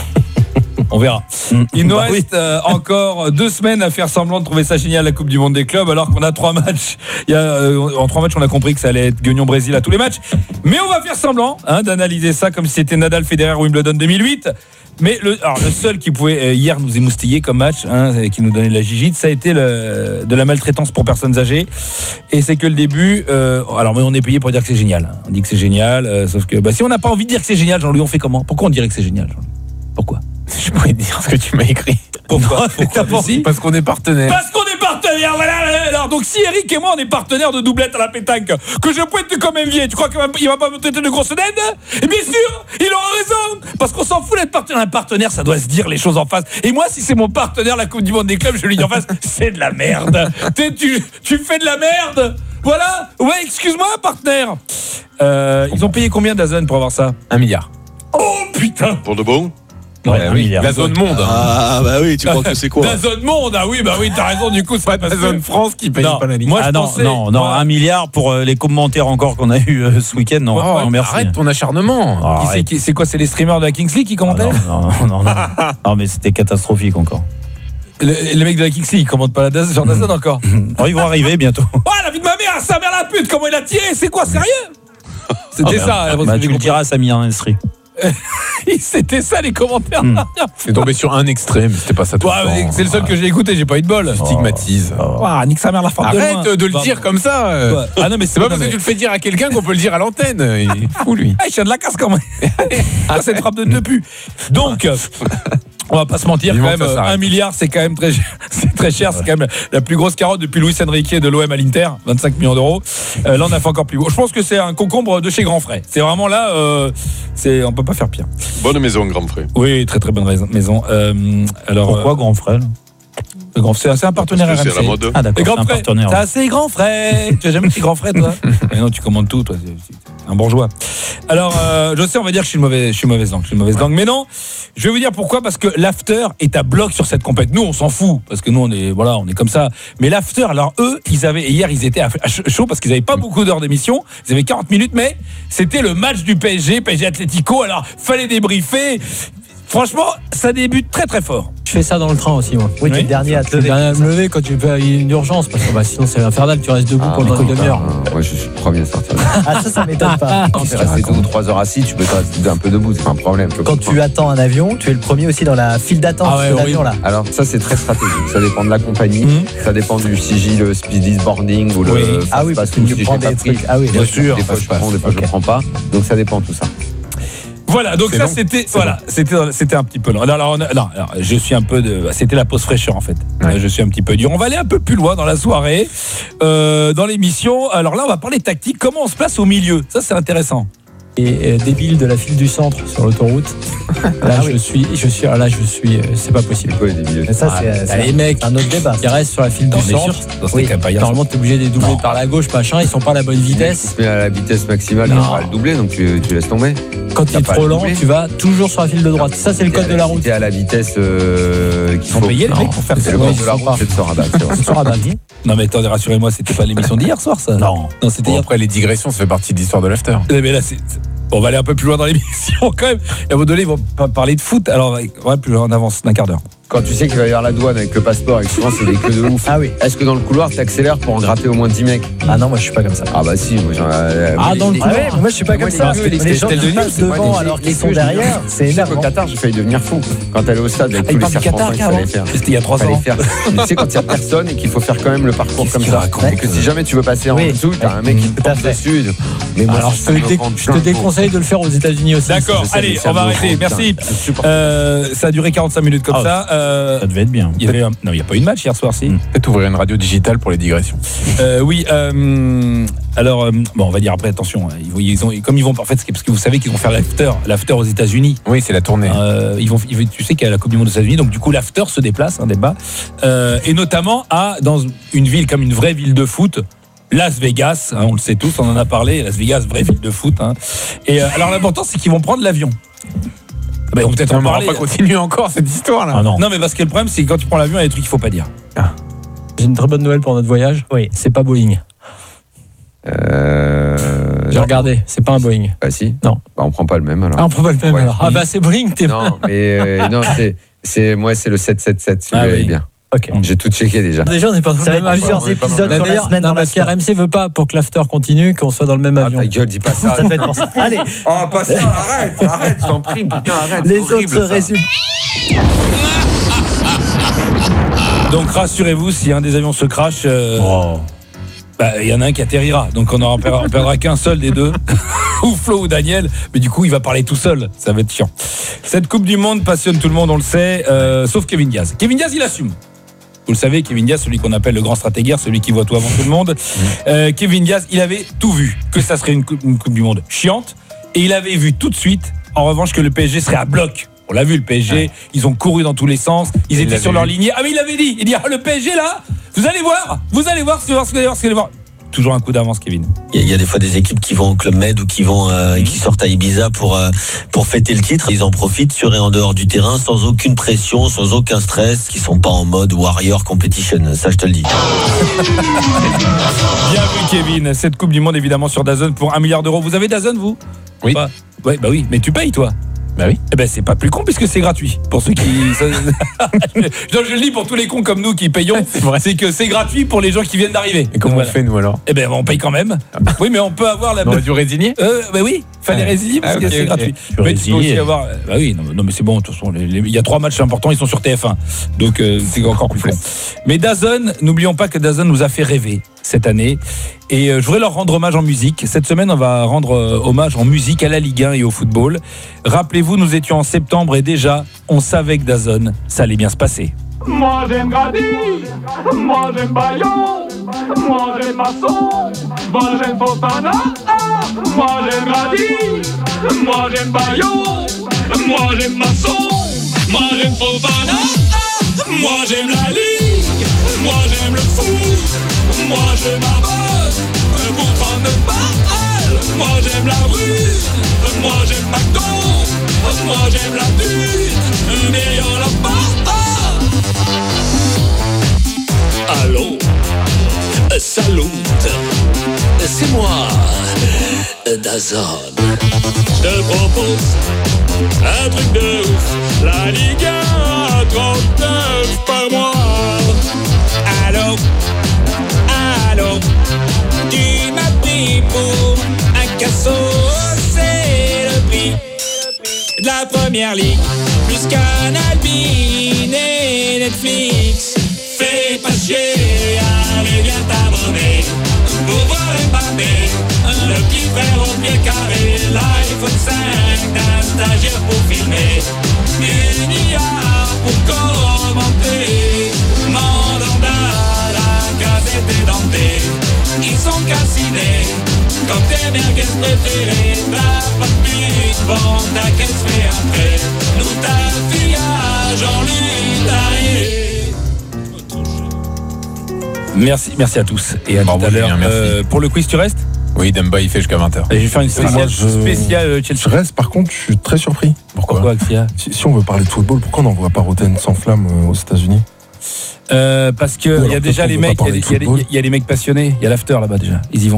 On verra. Il nous Bah oui. reste euh, encore deux semaines à faire semblant de trouver ça génial, la Coupe du Monde des clubs, alors qu'on a trois matchs. Il y a, euh, en trois matchs, on a compris que ça allait être Guignon-Brésil à tous les matchs. Mais on va faire semblant hein, d'analyser ça comme si c'était Nadal, Federer, Wimbledon deux mille huit. Mais le, alors, le seul qui pouvait euh, hier nous émoustiller comme match, hein, et qui nous donnait de la gigite, ça a été le, de la maltraitance pour personnes âgées. Et c'est que le début. Euh, alors, mais on est payé pour dire que c'est génial. On dit que c'est génial, euh, sauf que bah, si on n'a pas envie de dire que c'est génial, Jean-Louis, on fait comment? Pourquoi on dirait que c'est génial, Jean-Louis? Pourquoi? Je pourrais te dire ce que tu m'as écrit. Pourquoi? Pourquoi? Parce Si Parce qu'on est partenaire. Parce qu'on est partenaires, voilà. Alors donc si Eric et moi on est partenaires de doublette à la pétanque, que je pointe comme un vieil, tu crois qu'il va, il va pas me traiter de grosse naine? Et bien sûr, il aura raison, parce qu'on s'en fout d'être partenaire. Un partenaire, ça doit se dire les choses en face. Et moi, si c'est mon partenaire, la Coupe du Monde des clubs, je lui dis en face, c'est de la merde. T'es- tu, tu fais de la merde. Voilà. Ouais, excuse-moi, partenaire. Euh, ils ont payé combien d'Azan pour avoir ça? Un milliard. Oh putain. Pour de bon? Ouais, Ouais, un oui. milliard. La zone monde. hein. Ah, bah oui, tu crois que c'est quoi? La zone monde, ah oui, bah oui, t'as raison, du coup, c'est Pas de la zone France qui paye Non, pas la ligne. moi, je Ah non, pensais- non, non, moi- un milliard pour euh, les commentaires encore qu'on a eu euh, ce week-end. Non, Oh, non, merci. arrête ton acharnement. Ah, Qui c'est arrête. qui- C'est quoi? C'est les streamers de la Kings League qui Ah, commentaient? non, non, non, non. Non, mais c'était catastrophique encore. Le, le mec de la Kings League, il commente pas la Daz, genre Dazon encore. Oh, ils vont arriver bientôt. Oh, la vie de ma mère, sa mère la pute, comment il a tiré? C'est quoi, sérieux? C'était Ah, ça. bah, bah, tu le diras à Samir Nesri. C'était ça les commentaires. Hmm. C'est tombé sur un extrême, c'était pas ça tout Ouais, le temps. mais c'est le seul que j'ai écouté, j'ai pas eu de bol. Stigmatise. Ouah, nique sa mère la forme de Arrête loin. de le Bah, dire comme ça. euh. ouais. Ah non, mais C'est pas non, parce que mais- tu le fais dire à quelqu'un qu'on peut le dire à l'antenne. Il est fou, lui. Ah, il tient de la casse quand même. Ah, cette frappe de deux pu. Donc, euh, on va pas se mentir, Vivement quand que même, ça s'arrête. un milliard, c'est quand même très cher. C'est très cher, c'est quand même la plus grosse carotte depuis Luis Enrique de l'O M à l'Inter, vingt-cinq millions d'euros. Euh, là, on a fait encore plus beau. Je pense que c'est un concombre de chez Grand Frais. C'est vraiment là, euh, c'est, on peut pas faire pire. Bonne maison, grand frère. Oui, très très bonne raison- maison. Euh, alors, Pourquoi, euh, grand frère? le Grand Frais, c'est un partenaire Parce que R M C. c'est à la mode. Ah, d'accord, Et Grand c'est un Frais, partenaire. c'est assez Grand Frais. Tu as jamais dit Grand Frais, toi? Mais non, tu commandes tout, toi. C'est c'est un bourgeois. Alors, euh, je sais, on va dire que je suis une mauvaise, je suis une mauvaise langue. Je suis une mauvaise langue. Mais non, je vais vous dire pourquoi. Parce que l'after est à bloc sur cette compète. Nous, on s'en fout. Parce que nous, on est, voilà, on est comme ça. Mais l'after, alors eux, ils avaient, hier, ils étaient à à chaud parce qu'ils avaient pas beaucoup d'heures d'émission. Ils avaient quarante minutes, mais c'était le match du P S G, P S G Atlético. Alors, fallait débriefer. Franchement, ça débute très très fort. Je fais ça dans le train aussi, moi. Oui. Oui, tu es le dernier à te lever. Le dernier à me lever quand tu peux il y a une urgence, parce que bah, sinon c'est infernal, tu restes debout Ah, pendant une non, demi-heure. euh, Moi, je suis le premier à sortir. Ah, ça, ça m'étonne pas. Quand tu restes deux ou trois heures assis, tu peux te rester un peu debout, c'est pas un problème. je Quand comprends. tu attends un avion, tu es le premier aussi dans la file d'attente Ah ouais, de l'avion, là. Alors ça c'est très stratégique, ça dépend de la compagnie, ça dépend du sigil, le speedy boarding ou le Oui. fast Ah oui, pass parce que ou tu si j'ai prends pas des pris. trucs. Ah oui, bien bien sûr, sûr, des fois je fast pass. prends, des fois je Ok. prends pas, donc ça dépend tout ça. Voilà, donc C'est ça long. c'était C'est voilà, c'était c'était un petit peu long. Alors, alors, on a- non, alors, je suis un peu de c'était la pause fraîcheur en fait. Euh, Je suis un petit peu dur. On va aller un peu plus loin dans la soirée, euh, dans l'émission. Alors là, on va parler tactique. Comment on se place au milieu? Ça, c'est intéressant. Et euh, débile de la file du centre sur l'autoroute. Là, je suis, je suis, ah, là, je suis, euh, c'est pas possible. Mais ça, c'est, Ah, t'as les mecs un autre débat. Qui restent sur la file du Non, mais centre. sûr, dans ces Oui, cas, pas hier, normalement, t'es obligé de les doubler par la gauche, machin. Ils sont pas à la bonne vitesse. Mais à la vitesse maximale, tu Non. vas le doubler, donc tu, tu laisses tomber. Quand T'as tu es pas à trop le lent, doubler. tu vas toujours sur la file de droite. Ça, c'est le code de la route. Si t'es à la vitesse euh, qu'il faut. payer les Non, mecs pour faire c'est ça. le Ouais, code ils de la sont route, pas. c'est de se rabattre. c'est vrai. C'est sur Rabat. Non mais attendez, rassurez-moi, c'était pas l'émission d'hier soir ça. Non. Non, c'était Bon, hier. après, les digressions, ça fait partie de l'histoire de l'after. Eh, Mais là, c'est on va aller un peu plus loin dans l'émission quand même. Et à un moment donné, ils vont pas parler de foot. Alors, on va plus loin, on avance d'un quart d'heure. quand tu sais qu'il va y avoir la douane avec le passeport et que souvent c'est des queues de ouf. Ah oui. Est-ce que dans le couloir, t'accélères pour en gratter au moins dix mecs? Ah non, moi je suis pas comme ça. Ah bah si, moi j'en euh, Ah, les- dans le les- couloir. Ah ouais, moi je suis pas moi, comme ça. les- les- Les gens les- qui les- passent les- devant les- alors les- qu'ils sont les- derrière, c'est Tu sais qu'au énervant. Qatar, j'ai failli devenir fou. Quand elle est au stade avec Ah, tous il les parle du serpents Qatar, qu'il carrément. fallait faire. C'était il y a trois Fallait ans. faire. Tu sais, quand il y a personne et qu'il faut faire quand même le parcours comme qu'il ça. raconte Et que si jamais tu veux passer en Oui. dessous, t'as un mec qui te Tout à porte fait. dessus. Mais moi, Alors ça je me te, dé- rend je plein te de déconseille de le faire aux États-Unis aussi. D'accord, Je sais, allez, mais ça on va me arrêter. rend Merci. putain, insupportable. Euh, ça a duré quarante-cinq minutes comme Ah, ça. Euh, Ça devait être bien. il y avait un- Non, il n'y a pas eu de match hier soir, si. Peut-être ouvrir une radio digitale pour les digressions. Euh, oui. euh, alors, euh, bon, on va dire après. Attention, hein, ils, vont- ils ont, comme ils vont, en fait, c'est parce que vous savez qu'ils vont faire l'after, l'after aux États-Unis. Oui, c'est la tournée. Euh, ils vont, ils vont- tu sais qu'il y a la Coupe du Monde aux États-Unis, donc du coup l'after se déplace, un débat, euh, et notamment à dans une ville comme une vraie ville de foot. Las Vegas, hein, on le sait tous, on en a parlé. Las Vegas, vraie ville de foot. Hein. Et euh, alors l'important, c'est qu'ils vont prendre l'avion. Ben, ils vont peut-être Non, en mais on va parler. pas continuer encore cette histoire là. Ah non. Non, mais parce que le problème, c'est que quand tu prends l'avion, il y a des trucs qu'il faut pas dire. J'ai une très bonne nouvelle pour notre voyage. Oui, c'est pas Boeing. Euh. J'ai regardé, c'est pas un Boeing. Bah si. Non. Bah on prend pas le même alors. Ah, on prend pas le même Ouais. alors. Ah bah c'est Boeing, t'es Non, mais euh, non, c'est, c'est, moi, c'est le sept cent soixante-dix, celui-là, Ah il est oui. bien. Ok. J'ai tout checké déjà. Déjà, on n'est pas dans Ça le va même être plusieurs avion. épisodes Bah, sur la d'ailleurs, semaine non, dans la parce qu'R M C veut pas pour que l'after continue qu'on soit dans le même Ah, avion. ta gueule, dis pas ça. Ça doit être pour ça. Allez, Oh, pas ça, arrête, arrête, je t'en prie, putain, arrête. les c'est horrible, autres ça. résultats. Donc rassurez-vous, si un des avions se crache, euh, Oh. bah, il y en a un qui atterrira. Donc on n'en perdra, on perdra qu'un seul des deux, ou Flo ou Daniel. Mais du coup, il va parler tout seul. Ça va être chiant. Cette Coupe du Monde passionne tout le monde, on le sait, euh, sauf Kevin Diaz. Kevin Diaz, il assume. Vous le savez, Kevin Diaz, celui qu'on appelle le grand stratégaire, celui qui voit tout avant tout le monde. Euh, Kevin Diaz, il avait tout vu, que ça serait une coupe, une coupe du Monde chiante, et il avait vu tout de suite, en revanche, que le P S G serait à bloc. On l'a vu, le P S G, ouais. Ils ont couru dans tous les sens, ils il étaient sur leur lignée. Ah mais il avait dit, il dit, ah, le P S G là, vous allez voir, vous allez voir, vous allez voir, vous allez voir, vous allez voir. Toujours un coup d'avance, Kevin. Il y, y a des fois des équipes qui vont au Club Med ou qui vont euh, mmh. qui sortent à Ibiza pour euh, pour fêter le titre. Ils en profitent sur et en dehors du terrain sans aucune pression, sans aucun stress, qui sont pas en mode warrior competition. Ça, je te le dis. Bien vu, Kevin. Cette Coupe du Monde, évidemment, sur DAZN pour un milliard d'euros. Vous avez DAZN, vous? Oui. Bah, ouais, bah oui. Mais tu payes, toi? Bah oui. Eh ben c'est pas plus con puisque c'est gratuit. Pour ceux qui. ça... je, je le dis pour tous les cons comme nous qui payons. C'est, vrai. C'est que c'est gratuit pour les gens qui viennent d'arriver. Et comment on fait nous alors? Eh ben on paye quand même. Oui, mais on peut avoir la. On aurait dû résilier. Euh, bah oui, fallait ah, résilier parce ah, okay, que c'est okay. gratuit. Tu mais tu peux aussi avoir. Bah oui, non, non mais c'est bon. De toute façon, il y a trois matchs importants, ils sont sur T F un, donc euh, c'est encore plus con. Mais DAZN, n'oublions pas que DAZN nous a fait rêver cette année. Et euh, je voudrais leur rendre hommage en musique. Cette semaine, on va rendre euh, hommage en musique à la Ligue un et au football. Rappelez-vous, nous étions en septembre et déjà, on savait que DAZN, ça allait bien se passer. Moi j'aime Grady, moi j'aime Bayon, moi j'aime Masson, moi j'aime Fontana, moi j'aime Grady, moi j'aime Bayon, moi j'aime Masson, moi j'aime Fontana, moi j'aime la Ligue, moi j'aime le foot, moi j'aime ma bonne, pour prendre de balle, moi j'aime la rue, moi j'aime McDo, moi j'aime la pute, mais y'en a pas. Allô, salut, c'est moi, DAZN. Je te propose un truc de ouf, la Ligue un à trente-neuf par mois. Allô, allô, tu m'as pris pour un cassos, c'est le prix de la première ligue, plus qu'un Albin et Netflix. Fais pas chier, allez viens t'abonner pour voir Mbappé, le petit frère au pied carré, l'iPhone cinq d'un stagiaire pour filmer, une I A pour commenter, Mandanda, la casette est dentée, ils sont cassinés, comme tes merguez préférées, t'as pas de pute, bon t'inquiète, fais après, nous ta fille à Jean-Luc Tarrier. Merci, merci à tous et à Bravo, tout à l'heure. Julien, euh, pour le quiz, tu restes? Oui, Demba il fait jusqu'à vingt heures. Et je vais faire une spéciale, moi, je... spéciale Chelsea. Je reste, par contre, je suis très surpris. Pourquoi, pourquoi si, si on veut parler de football, pourquoi on n'envoie pas Rotten sans flamme aux États-Unis? euh, Parce qu'il y a déjà les mecs, il y, y, y a les mecs passionnés, il y a l'after là-bas déjà, ils y vont.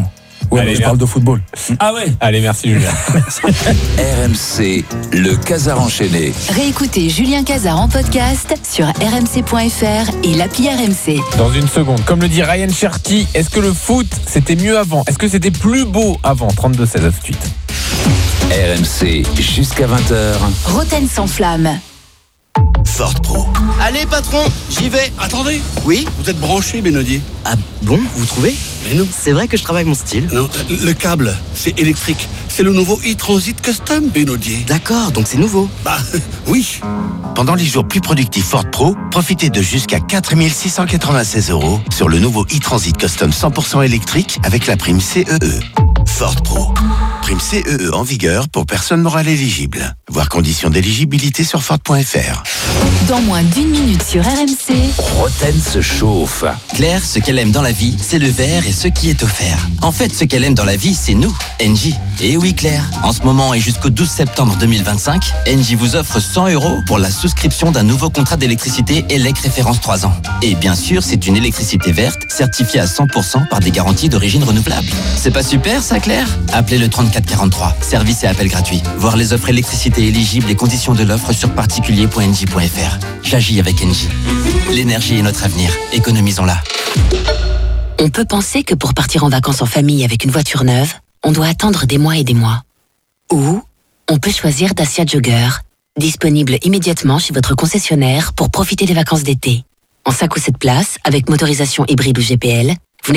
Ouais, Allez, je parle de football. Ah ouais. Allez, merci Julien. R M C, le Casar enchaîné. Réécoutez Julien Cazard en podcast sur r m c point f r et l'appli R M C. Dans une seconde, comme le dit Ryan Cherky, est-ce que le foot c'était mieux avant? Est-ce que c'était plus beau avant? trente-deux seize, à tout de suite. R M C, jusqu'à vingt heures. Roten sans flamme. Ford Pro. Allez patron, j'y vais. Attendez. Oui. Vous êtes branché, Benodi. Ah bon, vous trouvez? Mais non. C'est vrai que je travaille mon style. Non, le câble, c'est électrique. C'est le nouveau e-Transit Custom, Benodier. D'accord, donc c'est nouveau. Bah, oui. Pendant les jours plus productifs Ford Pro, profitez de jusqu'à quatre mille six cent quatre-vingt-seize euros sur le nouveau e-Transit Custom cent pour cent électrique avec la prime C E E. Ford Pro. Prime C E E en vigueur pour personnes morales éligibles. Voir conditions d'éligibilité sur Ford point F R. Dans moins d'une minute sur R M C. Roten se chauffe. Claire, ce qu'elle aime dans la vie, c'est le verre et ce qui est offert. En fait, ce qu'elle aime dans la vie, c'est nous, Engie. Et oui, Claire, en ce moment et jusqu'au douze septembre deux mille vingt-cinq, Engie vous offre cent euros pour la souscription d'un nouveau contrat d'électricité E L E C référence trois ans. Et bien sûr, c'est une électricité verte, certifiée à cent pour cent par des garanties d'origine renouvelable. C'est pas super, ça, Claire? Appelez le trente-quatre quarante-trois. Service et appel gratuit. Voir les offres électricité éligibles et conditions de l'offre sur particulier point engie point f r. J'agis avec Engie. L'énergie est notre avenir. Économisons-la. On peut penser que pour partir en vacances en famille avec une voiture neuve, on doit attendre des mois et des mois. Ou on peut choisir Dacia Jogger, disponible immédiatement chez votre concessionnaire pour profiter des vacances d'été. En cinq ou sept places, avec motorisation hybride ou G P L,